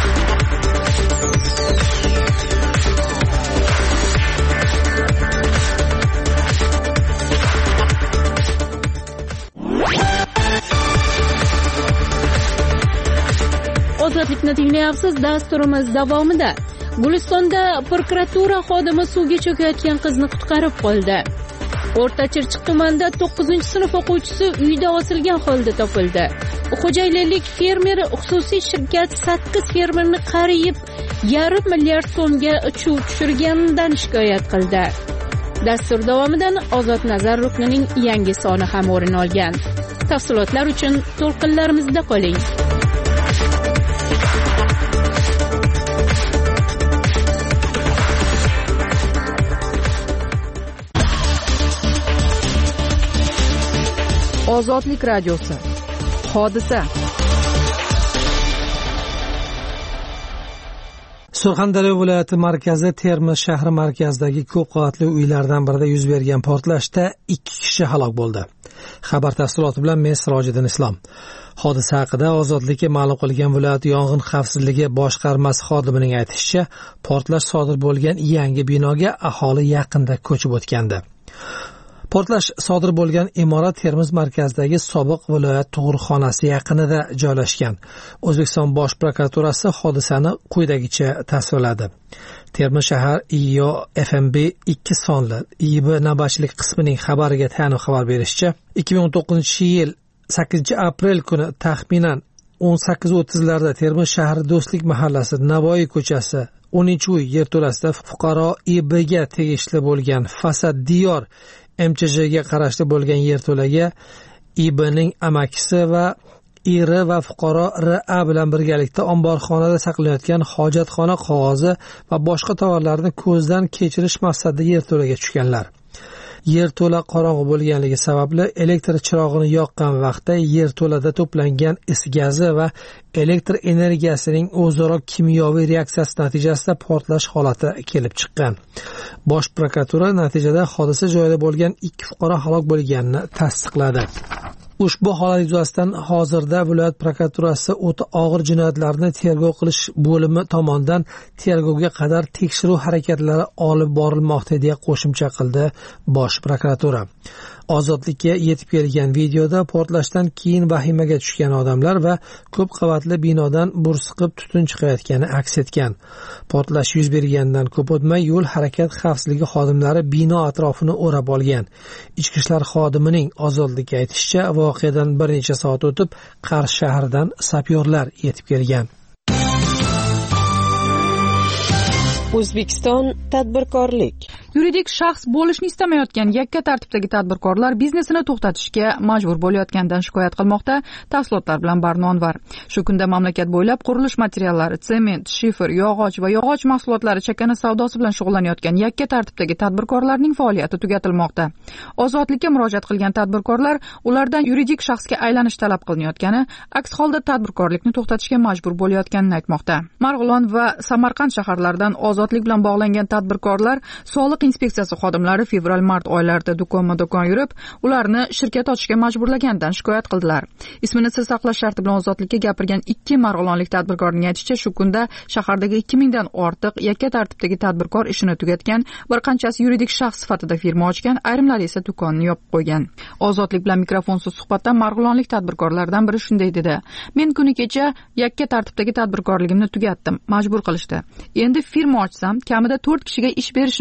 Speaker 1: Ozodlikni tinglayapsiz. Dasturimiz davomida Gulistonda prokuratura xodimi suvga cho'kayotgan qizni qutqarib qoldi. O'rta Chirchiq tumanida to'qqizinchi sinf o'quvchisi uyda osilgan holda topildi. Xo'jayinlik fermeri xususiy shirkat sakkiz fermerni qariyib yarim milliard so'mga chuv tushirganidan shikoyat qildi. Dastur davomidan Ozod Nazar ruknining yangi soni ham o'rin olgan. Tafsilotlar uchun to'lqinlarimizda qoling.
Speaker 6: Ozodlik radiosi. Hodisa.
Speaker 3: Surxondaryo viloyati markazi Termiz shahri markazidagi ko'p qavatli uylardan birida yuz bergan portlashda ikki kishi halok bo'ldi. Xabar tafsiloti bilan men Sirojiddin Islom. Hodisa haqida Ozodlikka ma'lum qilgan viloyat yong'in xavfsizligi boshqarmasi xodimining aytishicha, portlash sodir bo'lgan yangi binoga aholi yaqinda ko'chib o'tgandi. Portlash sodir bo'lgan imorat Termiz markazidagi sobiq viloyat tug'ruqxonasi yaqinida joylashgan. O'zbekiston Bosh prokuraturasi hodisani quyidagicha tasvirladi. Termiz shahar I O F M B ikki sonli I B navbatchilik qismining xabariga tayanib xabar berishicha, ikki ming o'n to'qqizinchi yil sakkizinchi aprel kuni taxminan o'n sakkiz o'ttizlarda Termiz shahri Do'stlik mahallasi Navoiy ko'chasi o'ninchi uy yerto'lasida fuqaro I B ga tegishli bo'lgan Fasad Diyor M Ch J ga qarashli bo'lgan yerto'laga I B ning amakisi va I R va fuqaro R A bilan birgalikda omborxonada saqlanayotgan hojatxona qog'ozi va boshqa tovarlarni ko'zdan kechirish maqsadida yerto'laga tushganlar. Yerto'la qorong'u bo'lganligi sababli elektr chirog'ini yoqqan vaqtda yerto'lada to'plangan is gazi va elektr energiyasining o'zaro kimyoviy reaksiyasi natijasida portlash holati kelib chiqqan. Bosh prokuratura natijada hodisa joyida bo'lgan ikki fuqaro halok bo'lganini tasdiqladi. Ushbu holat yuzasidan hozirda viloyat prokuraturasi o'ta og'ir jinoyatlarni tergov qilish bo'limi tomonidan tergovga qadar tekshiruv harakatlari olib borilmoqda deya qo'shimcha qildi Bosh prokuratura. Ozodlikka yetib kelgan videoda portlashdan keyin vahimaga tushgan odamlar va ko'p qavatli binodan bursiqib tutun chiqayotgani aks etgan. Portlash yuz bergandan ko'p o'tmay yo'l harakat xavfsizligi xodimlari bino atrofini o'rab olgan. Ichki ishlar xodimining Ozodlikka aytishicha, voqeadan bir necha soat o'tib Qarshi shahridan sapyorlar yetib kelgan.
Speaker 11: O'zbekiston tadbirkorlik.
Speaker 6: Yuridik shaxs bo'lishni istamayotgan yakka tartibdagi tadbirkorlar biznesini to'xtatishga majbur bo'layotganidan shikoyat qilmoqda. Tafsilotlar bilan Barnonvar. Shu kunda mamlakat bo'ylab qurilish materiallari, sement, shifer, yog'och va yog'och mahsulotlari chakana savdosi bilan shug'ullanayotgan yakka tartibdagi tadbirkorlarning faoliyati tugatilmoqda. Ozodlikka murojaat qilgan tadbirkorlar ulardan yuridik shaxsga aylanish talab qilinayotgani, aks holda tadbirkorlikni to'xtatishga majbur bo'layotganini aytmoqda. Marg'ilon va Samarqand shaharlaridan ozodlik bilan bog'langan tadbirkorlar soliq inspeksiyasi xodimlari fevral-mart oylarida do'konma-do'kon yurib, ularni shirkat ochishga majburlagandan shikoyat qildilar. Ismini sir saqlash sharti bilan Ozodlikka gapirgan ikki marg'ilonlik tadbirkorning aytishicha, shu kunda shahardagi ikki mingdan ortiq yakka tartibdagi tadbirkor ishini tugatgan, bir qanchasi yuridik shaxs sifatida firma ochgan, ayrimlari esa do'konni yopib qo'ygan. Ozodlik bilan mikrofonsiz suhbatda marg'ilonlik tadbirkorlardan biri shunday dedi: "Men kuni kecha yakka tartibdagi tadbirkorligimni tugatdim, majbur qilishdi. Endi firma ochsam, kamida to'rt kishiga ish berishim kerak ekan.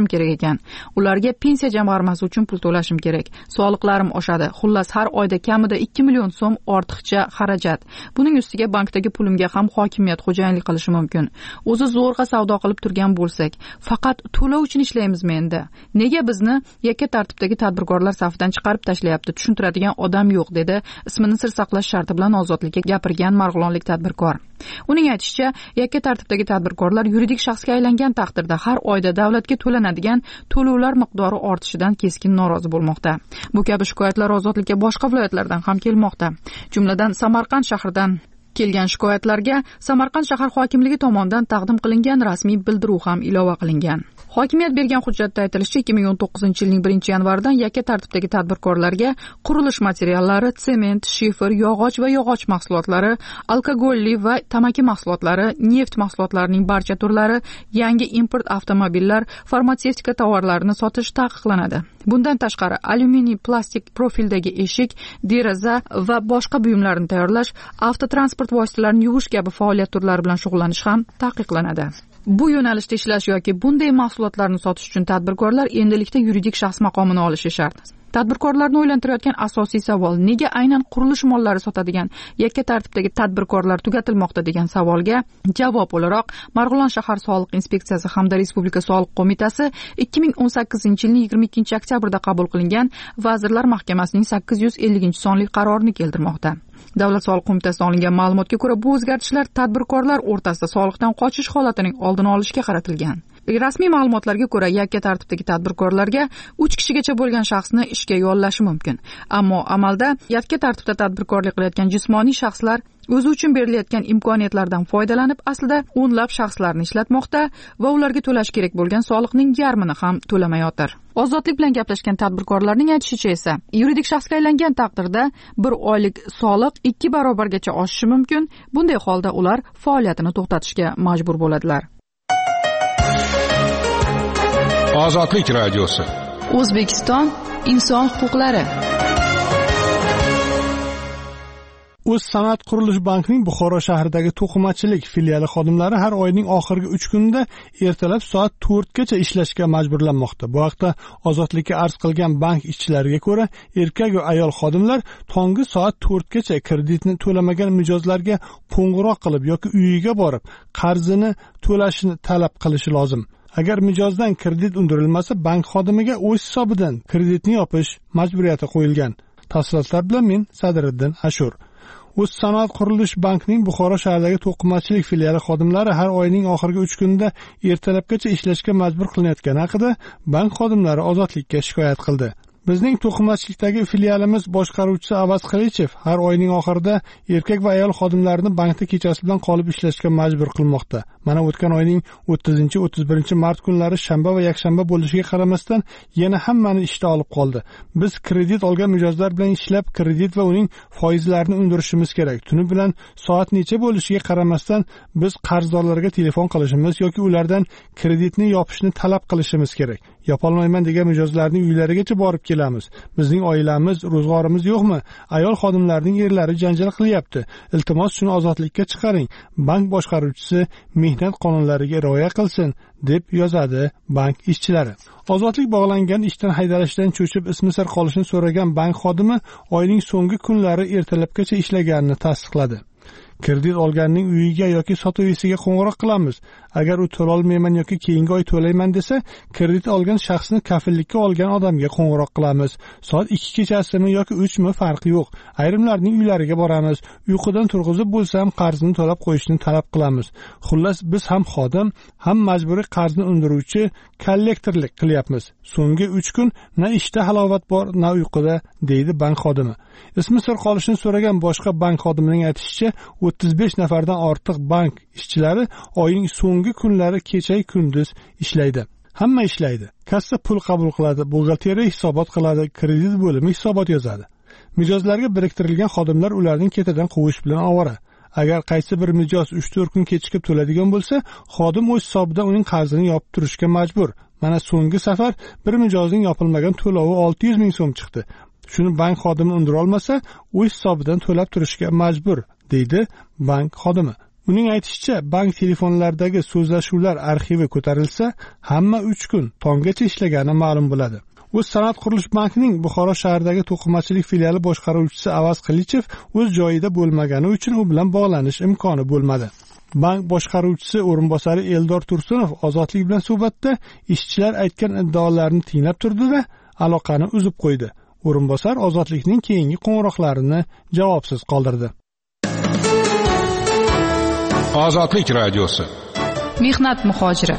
Speaker 6: ekan. Ularga pensiya jamg'armasi uchun pul to'lashim kerak. Soliqlarim oshadi. Xullas har oyda kamida ikki million so'm ortiqcha xarajat. Buning ustiga bankdagi pulimga ham hokimiyat xo'jayinlik qilishi mumkin. O'zi zo'rg'a savdo qilib turgan bo'lsak, faqat to'lov uchun ishlaymizmi endi? Nega bizni yakka tartibdagi tadbirkorlar safidan chiqarib tashlayapti? Tushuntiradigan odam yo'q, dedi ismini sir saqlash sharti bilan Ozodlikka gapirgan marg'ilonlik tadbirkor. Uning aytishicha, yakka tartibdagi tadbirkorlar yuridik shaxsga aylangan taqdirda har oyda davlatga to'lanadigan to'lovlar miqdori ortishidan keskin norozi bo'lmoqda. Bu kabi shikoyatlar Ozodlikka boshqa viloyatlardan ham kelmoqda. Jumladan Samarqand shahridan kelgan shikoyatlarga Samarqand shahar hokimligi tomonidan taqdim qilingan rasmiy bildiruv ham ilova qilingan. Hokimiyat bergan hujjatda aytilishicha, ikki ming o'n to'qqizinchi yilning birinchi yanvaridan yakka tartibdagi tadbirkorlarga qurilish materiallari, sement, shifer, yog'och va yog'och mahsulotlari, alkogolli va tamaki mahsulotlari, neft mahsulotlarining barcha turlari, yangi import avtomobillar, farmatsevtika tovarlarini sotish taqiqlanadi. Bundan tashqari, alyuminiy plastik profildagi eshik, deraza va boshqa buyumlarni tayyorlash, avtotransport vositalarini yuvish kabi faoliyat turlari bilan shug'ullanish ham taqiqlanadi. Bu yo'nalishda ishlash yoki bunday mahsulotlarni sotish uchun tadbirkorlar endilikda yuridik shaxs maqomini olishi shart. Tadbirkorlarni o'ylantirayotgan asosiy savol, nega aynan qurilish mollari sotadigan yakka tartibdagi tadbirkorlar tugatilmoqda degan savolga javob o'laroq Marg'ilon shahar soliq inspeksiyasi hamda Respublika soliq qo'mitasi ikki ming o'n sakkizinchi yilning yigirma ikkinchi oktyabrda qabul qilingan Vazirlar Mahkamasining sakkiz yuz ellinchi sonli qarorini keltirmoqda. Davlat soliq qo'mitasidan olingan ma'lumotga ko'ra, bu o'zgartishlar tadbirkorlar o'rtasida soliqdan qochish holatining oldini olishga qaratilgan. Rasmiy ma'lumotlarga ko'ra, yakka tartibdagi tadbirkorlarga uch kishigacha bo'lgan shaxsni ishga yollashi mumkin. Ammo amalda yakka tartibda tadbirkorlik qilayotgan jismoniy shaxslar o'zi uchun berilayotgan imkoniyatlardan foydalanib, aslida o'nlab shaxslarni ishlatmoqda va ularga to'lash kerak bo'lgan soliqning yarmini ham to'lamayotir. Ozodlik bilan gaplashgan tadbirkorlarning aytishicha esa, yuridik shaxsga aylangan taqdirda bir oylik soliq ikki barobargacha oshishi mumkin. Bunday holda ular faoliyatini to'xtatishga majbur bo'ladilar.
Speaker 14: Ozodlik radiosi.
Speaker 6: O'zbekiston inson huquqlari.
Speaker 8: O'z sanoat qurilish bankining Buxoro shahridagi to'qimachilik filiali xodimlari har oyning oxirgi uch kunida ertalab soat to'rtgacha ishlashga majburlanmoqda. Bu haqda Ozodlikka arz qilgan bank ishchilariga ko'ra, erkak va ayol xodimlar tongi soat to'rtgacha kreditni to'lamagan mijozlarga qo'ng'iroq qilib yoki uyiga borib qarzini to'lashini talab qilishi lozim. Agar mijozdan kredit undirilmasa, bank xodimiga o'z hisobidan kreditni yopish majburiyati qo'yilgan. Tafsilotlar bilan men Sadriddin Ashur. O'z sanoat qurilish bankining Buxoro shahridagi to'qimachilik filiali xodimlari har oyning oxirgi uch kunida ertalabgacha ishlashga majbur qilinayotgani haqida bank xodimlari Ozodlikka shikoyat qildi. Bizning to'qimachilikdagi filialimiz boshqaruvchisi Avaz Qilichev har oyning oxirida erkak va ayol xodimlarini bankda kechasi bilan qolib ishlashga majbur qilmoqda. Mana o'tgan oyning o'ttizinchi o'ttiz birinchi mart kunlari shanba va yakshanba bo'lishiga qaramasdan yana hammani ishda olib qoldi. Biz kredit olgan mijozlar bilan ishlab, kredit va uning foizlarini undirishimiz kerak. Tuni bilan soat necha bo'lishiga qaramasdan biz qarzdorlarga telefon qilishimiz yoki ulardan kreditni yopishni talab qilishimiz kerak. Yopolmayman degan mijozlarning uylarigacha borib kelamiz. Bizning oilamiz, ro'zg'orimiz yo'qmi? Ayol xodimlarning erlari janjal qilyapti. Iltimos shuni ozodlikka chiqaring. Bank boshqaruvchisi mehnat qonunlariga rioya qilsin, deb yozadi bank ishchilari. Ozodlik bog'langan ishdan haydalishdan cho'chib ismi sir qolishini so'ragan bank xodimi oyning so'nggi kunlari ertalabgacha ishlaganini tasdiqladi. Kredit olganning uyiga yoki sotuvchisiga qo'ng'iroq qilamiz. Agar u to'la olmayman yoki keyingi oy to'layman desa, kredit olgan shaxsni kafillikka olgan odamga qo'ng'iroq qilamiz. Soat ikki kechasimi yoki uch mi farqi yo'q. Ayrimlarning uylariga boramiz. Uyqudan turg'izib bo'lsam qarzini to'lab qo'yishni talab qilamiz. Xullas biz ham xodim, ham majburiy qarzni undiruvchi kollektorlik qilyapmiz. So'nggi uch kun na ishda halovat bor, na uyquda, deydi bank xodimi. Ismi sir qolishini so'ragan boshqa bank xodimining aytishicha, o'ttiz besh nafardan ortiq bank ishchilari oyning so'nggi kunlari kecha kunduz ishlaydi. Hamma ishlaydi. Kassa pul qabul qiladi, buxgalteriya hisobot qiladi, kredit bo'limi hisobot yozadi. Mijozlarga biriktirilgan xodimlar ularning ketidan quvish bilan ovora. Agar qaysi bir mijoz uch to'rt kun kechikib to'ladigan bo'lsa, xodim o'z hisobidan uning qarzini yopib turishga majbur. Mana so'nggi safar bir mijozning yopilmagan to'lovi olti yuz ming so'm chiqdi. Shuni bank xodimi undira olmasa, o'z hisobidan to'lab turishga majbur, deydi bank xodimi. Uning aytishicha, bank telefonlaridagi so'zlashuvlar arxivi ko'tarilsa, hamma uch kun tonggacha ishlagani ma'lum bo'ladi. O'z Sanoat qurilish bankining Buxoro shahridagi to'qimachilik filiali boshqaruvchisi Avaz Qilichev o'z joyida bo'lmagani uchun u bilan bog'lanish imkoni bo'lmadi. Bank boshqaruvchisi o'rinbosari Eldor Tursunov Ozodlik bilan suhbatda ishchilar aytgan iddaolarni tinglab turdi-da, aloqani uzib qo'ydi. O'rinbosar Ozodlikning keyingi qo'ng'iroqlarini javobsiz qoldirdi.
Speaker 14: Ozodlik radiosi.
Speaker 6: Mehnat muhojiri.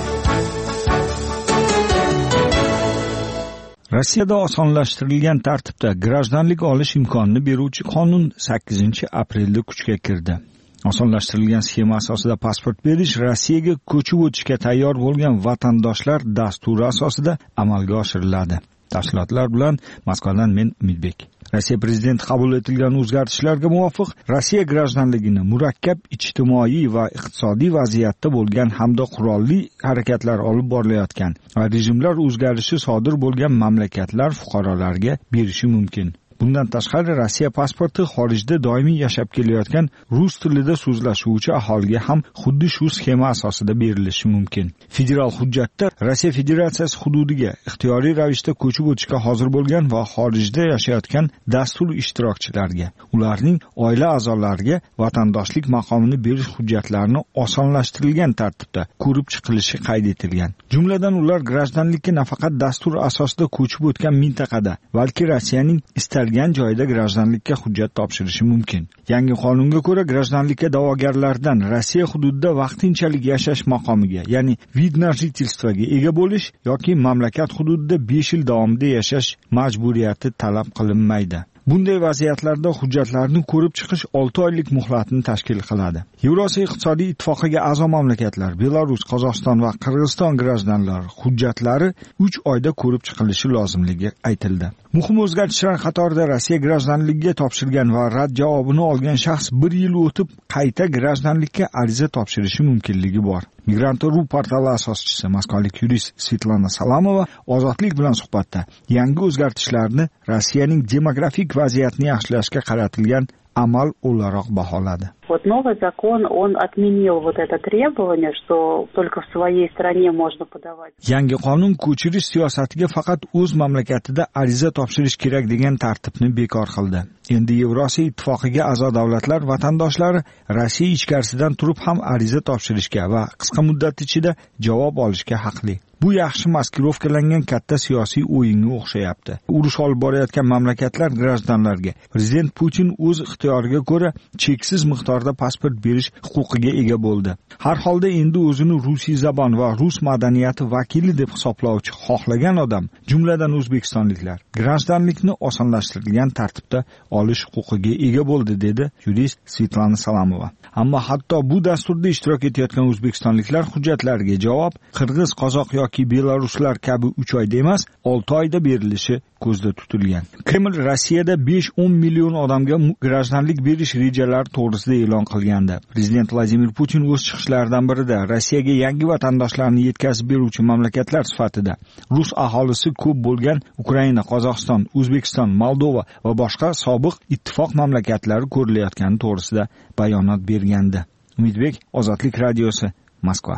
Speaker 5: Rossiyada osonlashtirilgan tartibda grajdanlik olish imkonini beruvchi qonun sakkizinchi aprelda kuchga kirdi. Osonlashtirilgan sxema asosida pasport berish Rossiyaga ko'chib o'tishga tayyor bo'lgan vatandoshlar dasturi asosida amalga oshiriladi. Tafsilotlar bilan Moskvadan men Umidbek. Rossiya prezidenti qabul etilgan o'zgartishlarga muvofiq Rossiya grajdanligini murakkab ijtimoiy va iqtisodiy vaziyatda bo'lgan hamda qurolli harakatlar olib borilayotgan va rejimlar o'zgarishi sodir bo'lgan mamlakatlar fuqarolariga berishi mumkin. Bundan tashqari Rossiya pasporti xorijda doimiy yashab kelayotgan rus tilida so'zlashuvchi aholiga ham xuddi shu sxema asosida berilishi mumkin. Federal hujjatda Rossiya Federatsiyasi hududiga ixtiyoriy ravishda ko'chib o'tishga hozir bo'lgan va xorijda yashayotgan dastur ishtirokchilariga, ularning oila a'zolariga vatandoshlik maqomini berish hujjatlarini osonlashtirilgan tartibda ko'rib chiqilishi qayd etilgan. Jumladan ular grajdanlikka nafaqat dastur asosida ko'chib o'tgan mintaqada, balki Rossiyaning istalgan joyda grajdanlikka hujjat topshirishi mumkin. Yangi qonunga ko'ra grajdanlikka da'vogarlardan Rossiya hududida vaqtinchalik yashash maqomiga, ya'ni vid na жительствоga ega bo'lish yoki mamlakat hududida besh yil davomida yashash majburiyati talab qilinmaydi. Bunday vaziyatlarda hujjatlarni ko'rib chiqish olti oylik muhlatni tashkil qiladi. Yevrosiyo iqtisodiy ittifoqiga a'zo mamlakatlar Belarus, Qozog'iston va Qirg'iziston grajdanlari hujjatlari uch oyda ko'rib chiqilishi lozimligi aytildi. Muhim o'zgartishlar qatorida Rossiya grajdanligiga topshirgan va rad javobini olgan shaxs bir yil o'tib qayta grajdanlikka ariza topshirishi mumkinligi bor. Migrant.ru portali asoschisi moskvalik yurist Svetlana Salamova Ozodlik bilan suhbatda yangi o'zgartishlarni Rossiyaning demografik vaziyatni yaxshilashga qaratilgan amal o'laroq baholadi.
Speaker 15: Вот новый закон, он отменил вот это требование, что только в своей стране можно подавать.
Speaker 5: Yangi qonun ko'chirish siyosatiga faqat o'z mamlakatida ariza topshirish kerak degan tartibni bekor qildi. Endi Yevrosiyo ittifoqiga a'zo davlatlar vatandoshlari Rossiya ichkarisidan turib ham ariza topshirishga va qisqa muddat ichida javob olishga haqli. Bu yaxshi maskirovkalangan katta siyosiy o'yinga o'xshayapti. Urush olib borayotgan mamlakatlar grajdanlarga prezident Putin o'z ixtiyoriga ko'ra cheksiz miqdorda pasport berish huquqiga ega bo'ldi. Har holda endi o'zini rusiy zabon va rus madaniyati vakili deb hisoblovchi xohlagan odam, jumladan o'zbekistonliklar, grajdanlikni osonlashtirilgan tartibda olish huquqiga ega bo'ldi, dedi yurist Svetlana Salamova. Ammo hatto bu dasturda ishtirok etayotgan o'zbekistonliklar hujjatlariga javob qirg'iz, qozoq yoki belaruslar kabi uch oyda emas, olti oyda berilishi ko'zda tutilgan. Kreml Rossiyada besh o'n million odamga grajdanlik berish rejalari to'g'risida e'lon qilgandi. Prezident Vladimir Putin o'z chiqishlaridan birida Rossiyaga yangi vatandoshlarni yetkazib beruvchi mamlakatlar sifatida rus aholisi ko'p bo'lgan Ukraina, Qozog'iston, O'zbekiston, Moldova va boshqa sobiq ittifoq mamlakatlari ko'rilayotgani to'g'risida bayonot bergandi. Umidbek, Ozodlik radiosi, Moskva.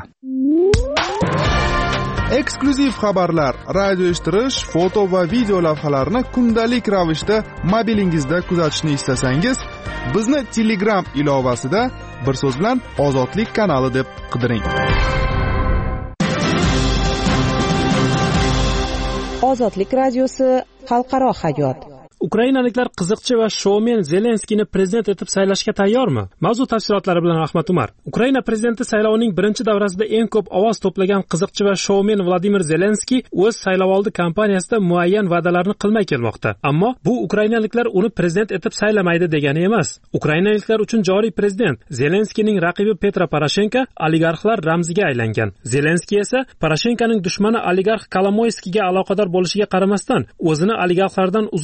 Speaker 16: Eksklyuziv xabarlar, radio eshittirish, foto va video lavhalarni kundalik ravishda mobilingizda kuzatishni istasangiz, bizni Telegram ilovasida bir so'z bilan Ozodlik kanali deb qidiring.
Speaker 11: Ozodlik radiosi xalqaro hayot.
Speaker 10: Ukrainaliklar qiziqchi va shoumen Zelenskiyni prezident etib saylashga tayyormi? Mavzu tafsilotlari bilan Ahmad Umar. Ukraina prezidenti saylovining birinchi davrasida eng ko'p ovoz to'plagan qiziqchi va shoumen Vladimir Zelenskiy o'z saylovoldi kampaniyasida muayyan va'dalarni qilmay kelmoqda. Ammo bu ukrainaliklar uni prezident etib saylamaydi degani emas. Ukrainaliklar uchun joriy prezident Zelenskiyning raqibi Petro Poroshenko oligarxlar ramziga aylangan. Zelenskiy esa Poroshenkoning dushmani oligarx Kolomoyskiga aloqador bo'lishiga qaramasdan o'zini oligarxlardan uzoq, xalq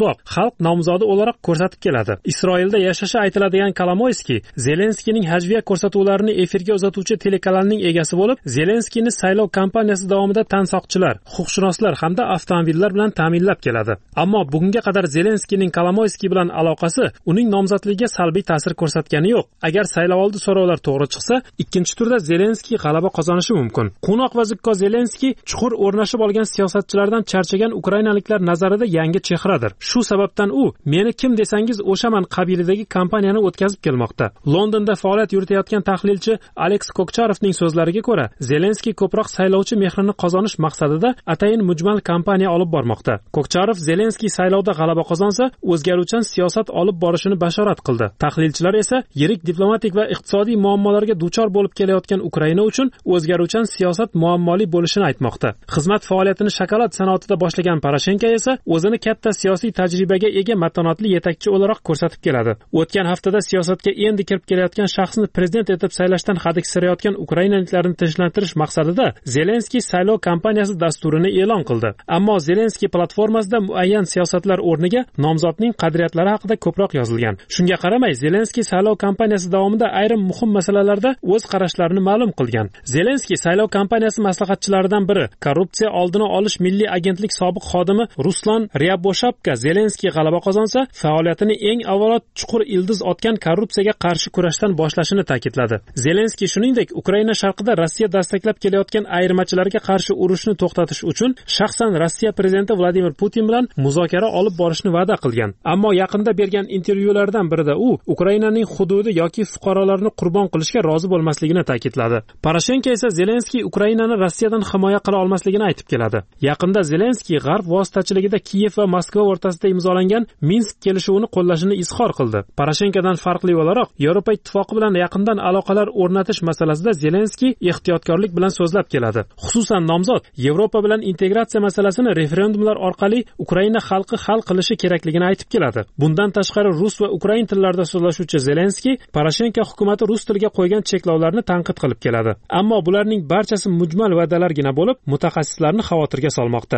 Speaker 17: xalq nomzodi o'laroq ko'rsatib keladi. Isroilda yashashi aytiladigan Kolomoyskiy Zelenskiyning hajviya ko'rsatuvlarini efirga uzatuvchi telekanalning egasi bo'lib, Zelenskiyni saylov kampaniyasi davomida tansoqchilar, huquqshunoslar hamda avtomobillar bilan ta'minlab keladi. Ammo bugunga qadar Zelenskiyning Kolomoyskiy bilan aloqasi uning nomzodligiga salbiy ta'sir ko'rsatgani yo'q. Agar saylovoldi so'rovlar to'g'ri chiqsa, ikkinchi turda Zelenskiy g'alaba qozonishi mumkin. Qo'noq va zukko Zelenskiy chuqur o'rnashib olgan siyosatchilardan charchagan ukrainaliklar nazarida yangi chehradir. Shu sababdan u "Meni kim desangiz o'shaman" qabilidagi kampaniyani o'tkazib kelmoqda. Londonda faoliyat yuritayotgan tahlilchi Aleks Kokcharovning so'zlariga ko'ra, Zelenskiy ko'proq saylovchi mehrini qozonish maqsadida atayin mujmal kampaniya olib bormoqda. Kokcharov Zelenskiy saylovda g'alaba qozonsa, o'zgaruvchan siyosat olib borishini bashorat qildi. Tahlilchilar esa yirik diplomatik va iqtisodiy muammolarga duchor bo'lib kelayotgan Ukraina uchun o'zgaruvchan siyosat muammoli bo'lishini aytmoqda. Xizmat faoliyatini shokolad sanoatida boshlagan Poroshenko esa o'zini katta siyosiy tajribaga ega matonatli yetakchi o'laroq ko'rsatib keladi. O'tgan haftada siyosatga endi kirib kelayotgan shaxsni prezident etib saylashdan hadiksirayotgan ukrainaliklarni tinchlantirish maqsadida Zelenskiy saylov kampaniyasi dasturini e'lon qildi. Ammo Zelenskiy platformasida muayyan siyosatlar o'rniga nomzodning qadriyatlari haqida ko'proq yozilgan. Shunga qaramay, Zelenskiy saylov kampaniyasi davomida ayrim muhim masalalarda o'z qarashlarini ma'lum qilgan. Zelenskiy saylov kampaniyasi maslahatchilaridan biri, korrupsiya oldini olish milliy agentlik sobiq xodimi Ruslan Ryaboshabka Zelenskiy g'alaba qozonsa, faoliyatini eng avvalo chuqur ildiz otgan korrupsiyaga qarshi kurashdan boshlashini ta'kidladi. Zelenskiy shuningdek, Ukraina sharqida Rossiya dastaklab kelayotgan ayirmachilarga qarshi urushni to'xtatish uchun shaxsan Rossiya prezidenti Vladimir Putin bilan muzokara olib borishni va'da qilgan. Ammo yaqinda bergan intervyulardan birida u Ukrainaning hududi yoki fuqarolarni qurbon qilishga rozi bo'lmasligini ta'kidladi. Poroshenko esa Zelenskiy Ukrainani Rossiyadan himoya qila olmasligini aytib keladi. Yaqinda Zelenskiy G'arb vositachiligida Kiyev va Moskva o'rtasida imzolangan Minsk kelishuvini qo'llashini izhor qildi. Poroshenkodan farqli o'laroq, Yevropa ittifoqi bilan yaqindan aloqalar o'rnatish masalasida Zelenskiy ehtiyotkorlik bilan so'zlab keladi. Xususan, nomzod Yevropa bilan integratsiya masalasini referendumlar orqali Ukraina xalqi hal qilishi kerakligini aytib keladi. Bundan tashqari, rus va ukrain tillarida so'zlashuvchi Zelenskiy Poroshenko hukumatı rus tiliga qo'ygan cheklovlarni tanqid qilib keladi. Ammo bularning barchasi mujmal va'dalargina bo'lib, mutaxassislarni xavotirga solmoqda.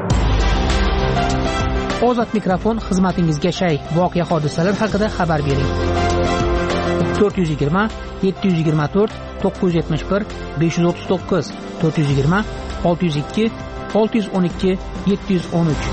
Speaker 10: Ozod mikrofon xizmatingizga shay. Voqea hodisalar haqida xabar bering. to'rt yuz yigirma yetti yuz yigirma to'rt to'qqiz yuz yetmish bir besh yuz o'ttiz to'qqiz to'rt yuz yigirma olti yuz ikki olti yuz o'n ikki yetti yuz o'n uch.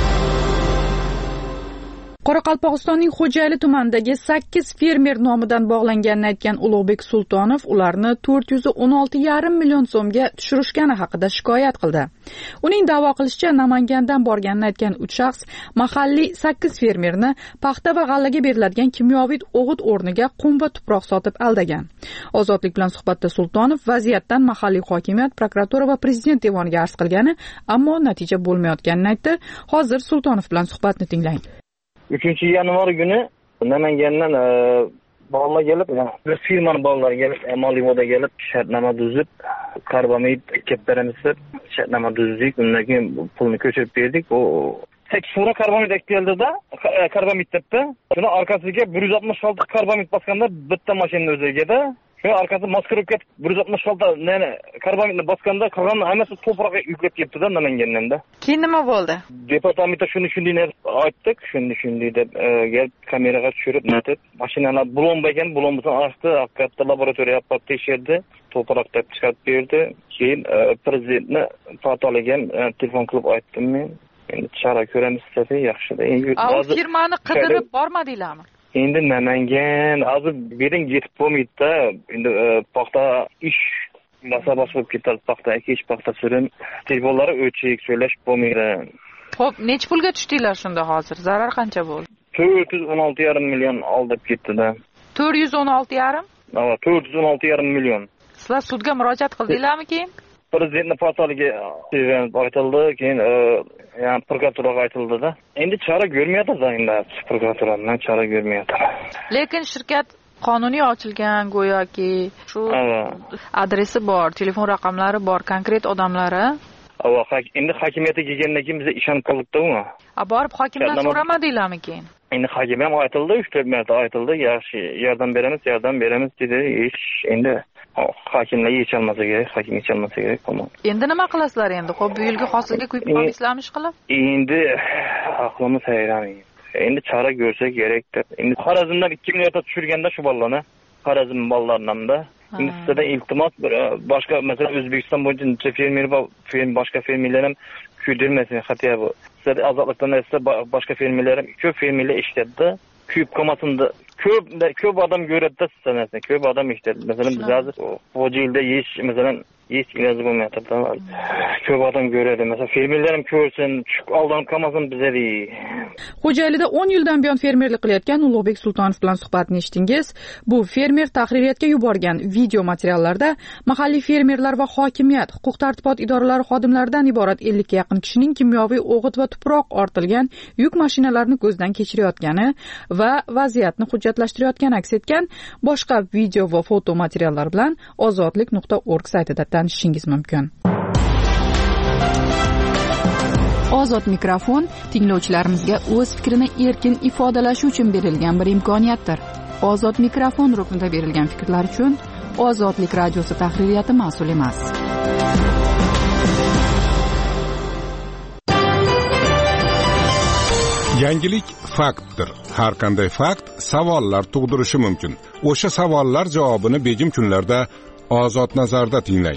Speaker 6: Qoraqalpog'istonning Xo'jayli tumanidagi sakkiz fermer nomidan bog'langanini aytgan Ulug'bek Sultonov ularni to'rt yuz o'n olti yarim million so'mga tushirishgani haqida shikoyat qildi. Uning da'vo qilishicha, Namangandan borganini aytgan uch shaxs mahalliy sakkiz fermerni paxta va g'allaga beriladigan kimyoviy o'g'it o'rniga qum va tuproq sotib aldagan. Ozodlik bilan suhbatda Sultonov vaziyatdan mahalliy hokimiyat, prokuratura va prezident devoniga arz qilgani, ammo natija bo'lmayotganini aytdi. Hozir Sultonov bilan suhbatni tinglang.
Speaker 18: uchinchi yanvar kuni Namangandan bolalar kelib, bir firmani bolalar kelib, Molivoda kelib, shartnoma tuzib, karbamid kelib beramiz deb shartnoma tuzdik. Undan keyin pulni ko'chirib berdik. O sakkiz fura karbamid keldi-da, karbamid debdi. Shuni orqasiga bir yuz oltmish olti karbamid bosganda bitta mashina o'ziga-da. Shuni orqasi maskirovka bir yuz oltmish olti neni karbamidni bosganda qolganni hammasi to'proqqa yuklab ketdi-da Namanganda.
Speaker 6: Keyin nima bo'ldi?
Speaker 18: Departamentda shuni shunday deb aytdik, shuni shunday deb kelib kameraga tushirib, natib mashinalar bulomba ekan, bulombasini ochdi, haqiqatda laboratoriyaga olib tekshirdi, to'proq deb chiqarib berdi. Keyin prezidentni patolagan telefon qilib aytdim men. Endi chora ko'ramiz dedi, yaxshida.
Speaker 6: Endi firmani qidirib bormadinglarmi?
Speaker 18: Endi Namangan, hozir bering yetib bo'lmaydi-da. Endi paxta ish masabasi bo'lib ketadi, paxta ekish, paxta surim. Telefonlari o'chik, so'ylash bo'lmaydi.
Speaker 6: Xo'p, nech pulga tushdinglar shunda hozir? Zarar qancha bo'ldi?
Speaker 18: to'rt yuz o'n olti yarim million olib ketdi-da.
Speaker 6: to'rt yuz o'n olti yarim?
Speaker 18: Ha, to'rt yuz o'n olti yarim million.
Speaker 6: Sizlar sudga murojaat qildinglarmi keyin?
Speaker 18: Prezidentning portaliga aytildi, keyin yani prokuraturaga aytildi-da. Endi chora ko'rmayapti-da, endi prokuraturadan chora ko'rmayapti.
Speaker 6: Lekin shirkat qonuniy ochilgan, go'yoki shu adresi bor, telefon raqamlari bor, konkret odamlari.
Speaker 18: Ava, endi hokimiyatga kelgandan keyin biz ishonib qoldik-da uni.
Speaker 6: A borib hokimdan so'ramadinglarmi keyin?
Speaker 18: Endi hokim ham aytildi, uch to'rt marta aytildi, yaxshi yordam beramiz, yordam beramiz dedi. Ish endi hokimlar yecholmasa kerak, hokim yecholmasa kerak, tamom.
Speaker 6: Endi nima qilasizlar endi? Xo'p, bu yilgi hosilga kuyib qolmaysizlarmi ish qilib?
Speaker 18: Endi aqlimiz hayron. endi chora ko'rsa kerakdir. Endi Xorazmdan ikki milliardga tushirganda shu bolalarni, Xorazm bolalaridan da endi sizda iltimos bir boshqa masalan O'zbekiston bo'yicha necha fermer va boshqa fermerlar ham kuydirmasin hatto bu. Sizda ozodlikdan esa boshqa fermerlar ham ko'p fermerlar ishlatdi. Kuyib qolmasinda ko'p ko'p odam ko'radida sizda ko'p odam ishlatdi. Masalan biz hozir Xo'jaylida yesh masalan hech iloji bo'lmayapti. Ko'p odam ko'radi. Masalan, fermerlar ham ko'rsin, tushib aldanib qolmasin bizga.
Speaker 6: Xo'jaylida o'n yildan buyon fermerlik qilayotgan Ulug'bek Sultonov bilan suhbatni eshitdingiz. Bu fermer tahririyatga yuborgan video materiallarda mahalliy fermerlar va hokimiyat, huquq-tartibot idoralari xodimlaridan iborat ellikka yaqin kishining kimyoviy o'g'it va tuproq ortilgan yuk mashinalarini ko'zdan kechirayotgani va vaziyatni hujjatlashtirayotgani aks etgan. Boshqa video va foto materiallar bilan ozodlik nuqta org saytida tanishishingiz mumkin. Ozod mikrofon tinglovchilarimizga o'z fikrini erkin ifodalashi uchun berilgan bir imkoniyatdir. Ozod mikrofon ruknida berilgan fikrlar uchun Ozodlik radiosi tahririyati mas'ul emas.
Speaker 14: Yangilik faktdir. Har qanday fakt savollar tug'dirishi mumkin. O'sha savollar javobini begim kunlarda Ozod nazarda tinglang.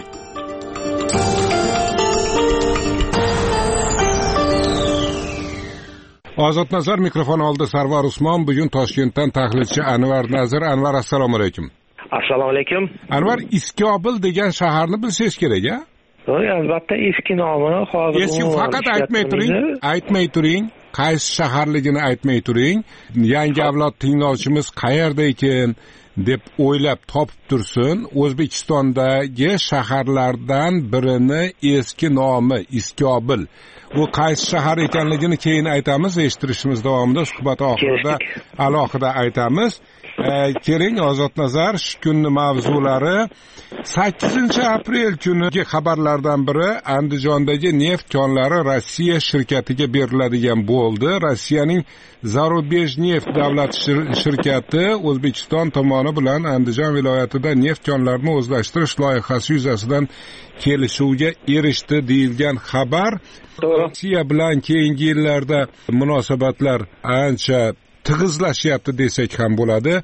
Speaker 14: Ozod nazar mikrofon oldi Sarvar Usmon, bugun Toshkentdan tahlilchi Anvar Nazir. Anvar, assalomu alaykum.
Speaker 19: Assalomu alaykum.
Speaker 14: Anvar, Iskobil degan shaharni bilsangiz kerak-a?
Speaker 19: Yo'q, albatta eski nomi hozir.
Speaker 14: Eski faqat aytmay turing, aytmay turing. Qaysi shaharligini aytmay turing. Yangi avlod tinglovchimiz qayerda ekan deb o'ylab topib tursin. O'zbekistondagi shaharlardan birini eski nomi Iskobil. Bu qaysi shahar ekanligini keyin aytamiz, eshittirishimiz davomida suhbat oxirida alohida aytamiz. Keling, Ozod nazar, shu kunning mavzulari sakkizinchi aprel kunigi xabarlardan biri Andijondagi neft konlari Rossiya shirkatiga beriladigan bo'ldi. Rossiyaning Zarubejneft davlat shirkati O'zbekiston tomoni bilan Andijon viloyatida neft konlarini o'zlashtirish loyihasi yuzasidan kelishuvga erishdi deyilgan xabar. Rossiya bilan keyingi yillarda munosabatlar ancha tig'izlashyapti desak ham bo'ladi.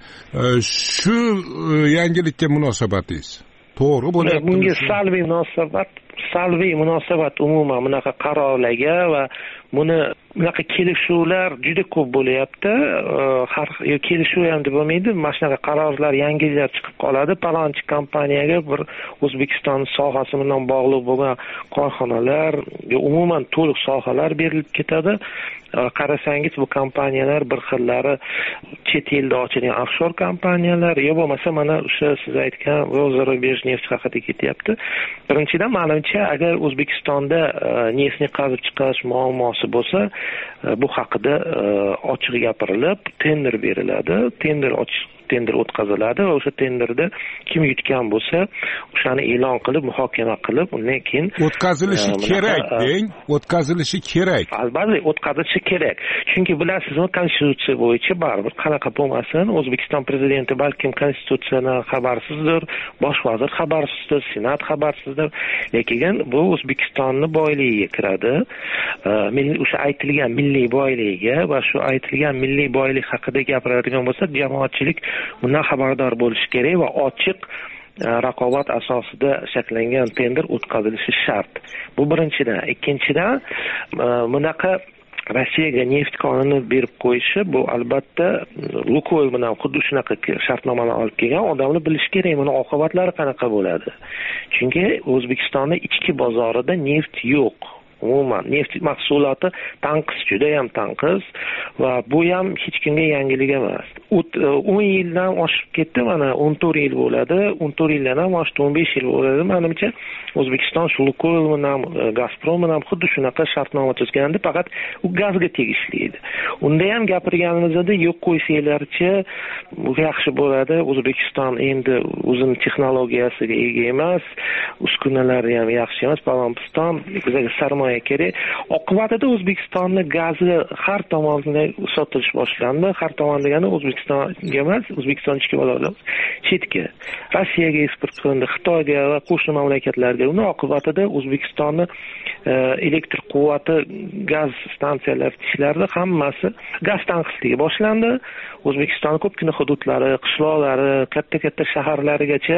Speaker 14: Shu yangilikka munosabatingiz to'g'ri bo'lyapti?
Speaker 19: Bunga salbiy munosabat, salbiy munosabat umuman bunaqa qarorlarga va buni bunaqa kelishuvlar juda ko'p bo'lyapti. Har kelishuv ham deb bo'lmaydi, mana shunaqa qarorlar, yangiliklar chiqib qoladi. Palonchi kompaniyaga bir O'zbekiston sohasi bilan bog'liq bo'lgan korxonalar, umuman to'liq sohalar berilib ketadi. Qarasangiz bu kompaniyalar bir xillari chet elda ochilgan offshor kompaniyalar, yo bo'lmasa mana o'sha siz aytgan Zarubejneft haqida ketyapti. Birinchidan, menimcha, agar O'zbekistonda neftni qazib chiqarish muammosi bo'lsa, bu haqida ochiq gapirilib, tender beriladi. Tender ochiq tender o'tkaziladi va o'sha tenderda kim yutgan bo'lsa, o'shani e'lon qilib, muhokama qilib, undan keyin
Speaker 14: o'tkazilishi kerak, deng, o'tkazilishi kerak.
Speaker 19: Albatta, o'tkazilishi kerak. Chunki bilasizmi, konstitutsiya bo'yicha baribir qanaqa bo'lmasin, O'zbekiston prezidenti balkim konstitutsiyadan xabarsizdir, bosh vazir xabarsizdir, senat xabarsizdir, lekin bu O'zbekistonning boyligiga kiradi. O'sha aytilgan milliy boyligiga va shu aytilgan milliy boylik haqida gapiradigan bo'lsa, jamoatchilik bundan xabardor bo'lishi kerak va ochiq raqobat asosida shakllangan tender o'tkazilishi shart. Bu birinchidan. Ikkinchidan, bunaqa Rossiyaga neft konini berib qo'yishi bu albatta Lukoil bilan xuddi shunaqa shartnomani olib kelgan odamlar bilish kerak, buni oqibatlari qanaqa bo'ladi. Chunki O'zbekistonda ichki bozorida neft yo'q. Umuman neft mahsuloti tanqis, juda ham tanqis va bu ham hech kimga yangilik emas. o'n yildan oshib ketdi, mana o'n to'rt yil bo'ladi, o'n to'rt yildan ham oshdi, o'n besh yil bo'ladi. Menimcha O'zbekiston shu Lukoil bilan, Gazprom bilan xuddi shunaqa shartnoma tuzgandi, faqat u gazga tegishli edi. Unda ham gapirganimizda yo'q qo'ysanglarchi, bu yaxshi bo'ladi. O'zbekiston endi o'zining texnologiyasiga ega emas, uskunalari ham yaxshi emas, Palonpiston bizga sarmoya himoya kerak. Oqibatida O'zbekistonning gazi har tomondan sotilish boshlandi. Har tomon degani O'zbekistonga emas, O'zbekiston ichki bozorida chetga, Rossiyaga eksport qilindi, Xitoyga va qo'shni mamlakatlarga. Uning oqibatida O'zbekistonning elektr quvvati gaz stansiyalari ishlarida hammasi gaz tanqisligi boshlandi. O'zbekistonning ko'pgina hududlari, qishloqlari, katta-katta shaharlarigacha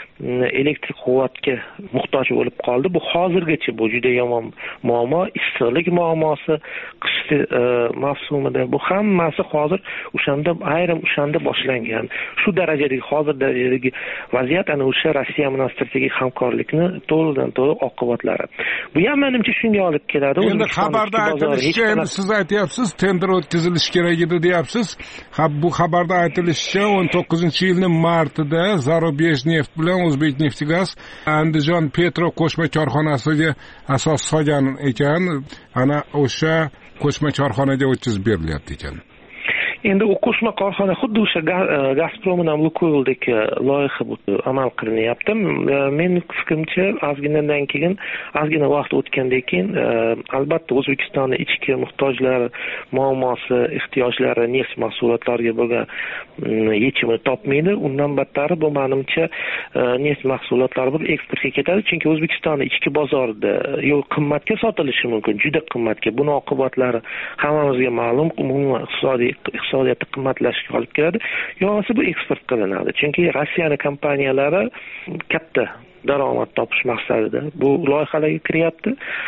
Speaker 19: elektr quvvatga muhtoj bo'lib qoldi. Bu hozirgacha bu juda yomon muammo, issiqlik muammosi, qish mavsumida bu hammasi hozir o'shanda ayrim o'shanda boshlangan. Shu darajadagi hozir darajadagi vaziyat ana o'sha Rossiya bilan strategik hamkorlikni to'liqdan to'liq oqibatlari. Bu ham menimcha shunga olib keladi.
Speaker 14: Endi xabarda aytilishicha, endi siz aytyapsiz, tender o'tkazilishi kerak edi deyapsiz. Ha, bu xabarda aytilishicha o'n to'qqizinchi yilning martida Zarubejneft bilan O'zbekneftgaz Andijon Petro qo'shma korxonasiga asos solgan ekan. Ana o'sha qo'shma korxonaga o'tkazib berilyapti ekan.
Speaker 19: Endi u qo'shma korxona xuddi o'sha Gazprom bilan Lukoyldek loyiha amal qilinyapti. Mening fikrimcha, ozginadan keyin, ozgina vaqt o'tgandan keyin albatta O'zbekistonning ichki muhtojlari, muammosi, ehtiyojlari neft mahsulotlariga bo'lgan yechimini topmaydi. Undan battari bu menimcha neft mahsulotlari bir eksportga ketadi, chunki O'zbekistonning ichki bozorida yo qimmatga sotilishi mumkin, juda qimmatga. Buning oqibatlari hammamizga ma'lum, umuman iqtisodiy iqtisodiyotda qimmatlashishga olib keladi. Yo'qsa bu eksport qilinadi. Chunki Rossiyaning kompaniyalari katta daromad topish maqsadida bu loyihalarga kiryapti.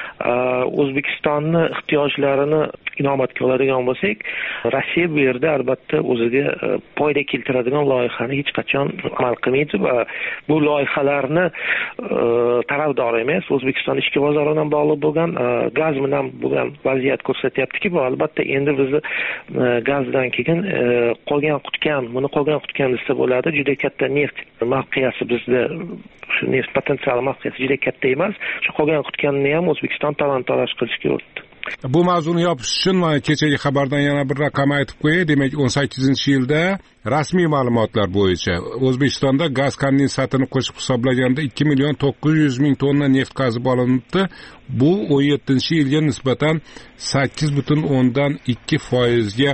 Speaker 19: O'zbekistonning ehtiyojlarini inobatga oladigan bo'lsak, Rossiya bu yerda albatta o'ziga foyda keltiradigan loyihani hech qachon amal qilmaydi va bu loyihalarni tarafdori emas. O'zbekiston ichki bozori bilan bog'liq bo'lgan gaz bilan bo'lgan vaziyat ko'rsatyaptiki, bu albatta endi bizni gazdan keyin qolgan qutgan, buni qolgan qutgan desa bo'ladi. Juda katta neft mavqeasi bizda, shu neft potensial mavqeasi juda katta emas. Shu qolgan qutganni ham O'zbekiston talon-taroj qilishga o'tdi.
Speaker 14: Bu mavzuni yopish uchun mana kechagi xabardan yana bir raqam aytib qo'yay. Demak, o'n sakkizinchi yilda rasmiy ma'lumotlar bo'yicha O'zbekistonda gaz kondensatini qo'shib hisoblaganda ikki million to'qqiz yuz ming tonna neft qazib olinibdi. Bu o'n yettinchi yilga nisbatan sakkiz butun o'ndan ikki foizga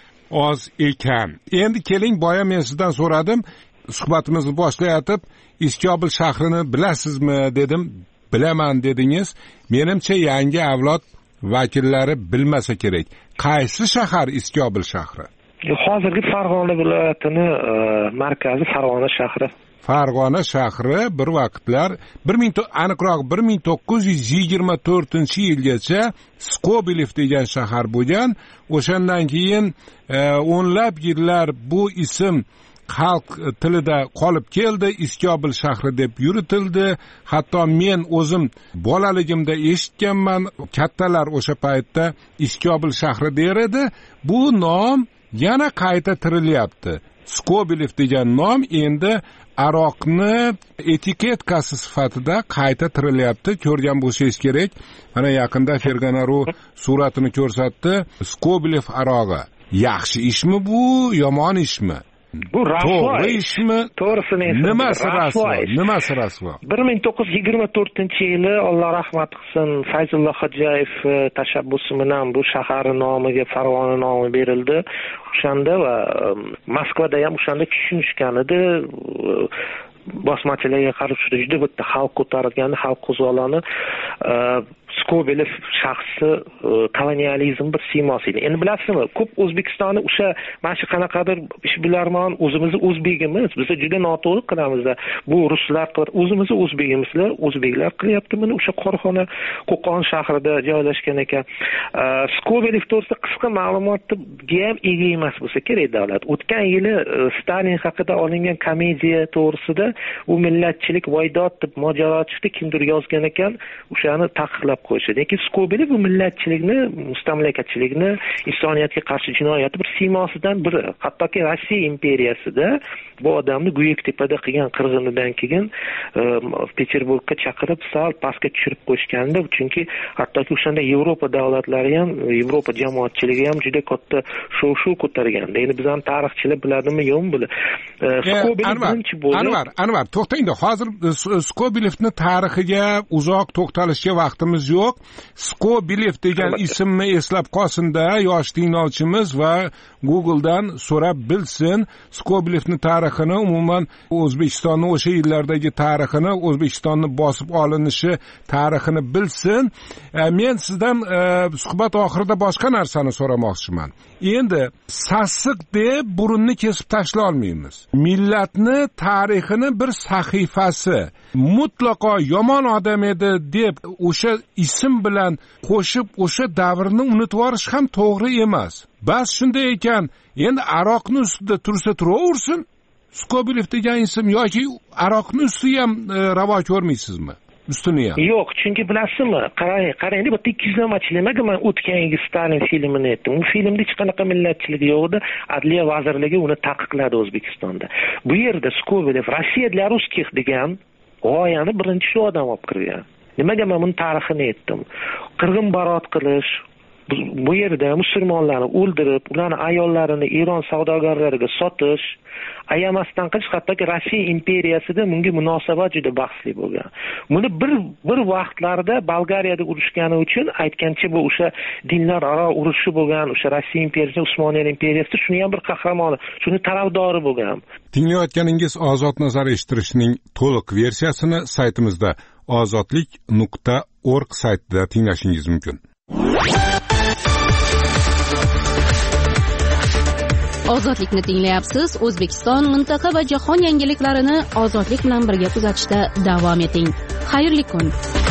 Speaker 14: oz ekan. Endi keling, boya men sizdan so'radim, suhbatimizni boshlayotib, Iskobul shahrini bilasizmi dedim. Bilaman dedingiz. Menimcha yangi avlod vakillari bilmasa kerak. Qaysi shahar Iskobul shahri?
Speaker 19: Hozirgi Farg'ona viloyatini markazi Farg'ona shahri.
Speaker 14: Farg'ona shahri bir vaqtlar bir ming aniqroq bir ming to'qqiz yuz yigirma to'rtinchi yilgacha Skobelev degan shahar bo'lgan. O'shandan keyin o'nlab yillar bu ism xalq tilida qolib keldi, Iskobul shahri deb yuritildi. Hatto men o'zim bolaligimda eshitganman, kattalar o'sha paytda Iskobul shahri der edi. Bu nom yana qayta tirilyapti. Skobelev degan nom endi aroqni etiketkasi sifatida qayta tirilyapti. Ko'rgan bo'lsangiz kerak. Mana yaqinda Ferganaru suratini ko'rsatdi. Skobelev arog'i. Yaxshi ishmi bu, yomon ishmi?
Speaker 19: Bu rasvoy
Speaker 14: ishmi?
Speaker 19: To'g'risini aytsa,
Speaker 14: nimasi rasvoy? Nimasi rasvoy?
Speaker 19: bir ming to'qqiz yuz yigirma to'rtinchi yili Alloh rahmat qilsin, Fayzullo Xo'jayev tashabbusi bilan bu shahar nomiga Farg'ona nomi berildi. O'shanda va Moskvada ham o'shanda tushunishgan edi. Bosmachilarga qarshi juda bitta xalq ko'targan, xalq qo'zg'oloni Skobelev shaxsi kolonializm bir siymosi edi. Endi bilasizmi, ko'p O'zbekistonni o'sha mana shu qanaqadir ishbilarmon o'zimizni o'zbegimiz, biz juda noto'g'ri qilamiz. Bu ruslar qilib, o'zimizni o'zbegimizlar, o'zbeklar qilyapti buni. O'sha korxona Qo'qon shahrida joylashgan ekan. Skobelev to'g'risida qisqa ma'lumotga ham ega emas bo'lsa kerak davlat. O'tgan yili Stalin haqida olingan komediya to'g'risida u millatchilik voydod deb mojaro chiqdi, kimdir yozgan ekan, o'shani taqiqlab qo'yishdi. Lekin Skobelev bu millatchilikni, mustamlakachilikni, insoniyatga qarshi jinoyatni bir siymosidan biri. Hattoki Rossiya imperiyasida bu odamni Guyuktepada qilgan qirg'inidan keyin Peterburgga chaqirib sal pastga tushirib qo'yishganda, chunki hattoki o'shanda Yevropa davlatlari ham, Yevropa jamoatchiligi ham juda katta shov-shuv ko'targandi. Endi biz ham tarixchilar biladimi yo'qmi buni? Skobelev birinchi bo'ldi.
Speaker 14: Anvar, Anvar, to'xtangda. Hozir Skobelevning tarixiga uzoq to'xtalishga vaqtimiz yo'q. Skobelev degan ismni eslab qolsin-da yosh tinglovchimiz va Google'dan so'rab bilsin. Skobelevning tarixini, umuman O'zbekistonning o'sha yillardagi tarixini, O'zbekistonni bosib olinishi tarixini bilsin. Men sizdan suhbat oxirida boshqa narsani so'ramoqchiman. Endi sassiq deb burunni kesib tashlay olmaymiz. Millatni tarixini bir sahifasi mutlaqo yomon odam edi deb o'sha ism bilan qo'shib o'sha davrni unutib yuborish ham to'g'ri emas. Bas shunday ekan, endi aroqni ustida tursa turaversin. Skobelev degan ism yoki aroqni ustiga ham ravo ko'rmaysizmi? Ustini ham.
Speaker 19: Yo'q, chunki bilasizmi, qarang, qarang, bu ikki yuz yigirmachi nimaga men o'tgangi Stalin filmini aytdim. U filmda hech qanaqa millatchilik yo'q edi. Adliya vazirligi uni taqiqladi O'zbekistonda. Bu yerda Skobelev Rossiya для русских degan g'oyani birinchi shu odam olib kirgan. Nimaga men buni tarixini aytdim? Qirg'in barot qilish, bu yerda musulmonlarni o'ldirib, ularning ayollarini Eron savdogarlariga sotish, ayamasdan qilish, hattoki Rossiya imperiyasida bunga munosabat juda bahsli bo'lgan. Buni bir bir vaqtlarda Bolgariyada urushgani uchun aytgancha bu o'sha dinlararo urushi bo'lgan, o'sha Rossiya imperiyasi, Usmoniya imperiyasi shuni ham bir qahramoni, shuni tarafdori bo'lgan.
Speaker 14: Tinglayotganingiz Ozod nazar eshittirishning to'liq versiyasini saytimizda ozodlik nuqta org saytida tinglashingiz mumkin.
Speaker 1: Ozodlikni tinglayapsiz. O'zbekiston, mintaqa va jahon yangiliklarini ozodlik bilan birga kuzatishda davom eting. Xayrli kun.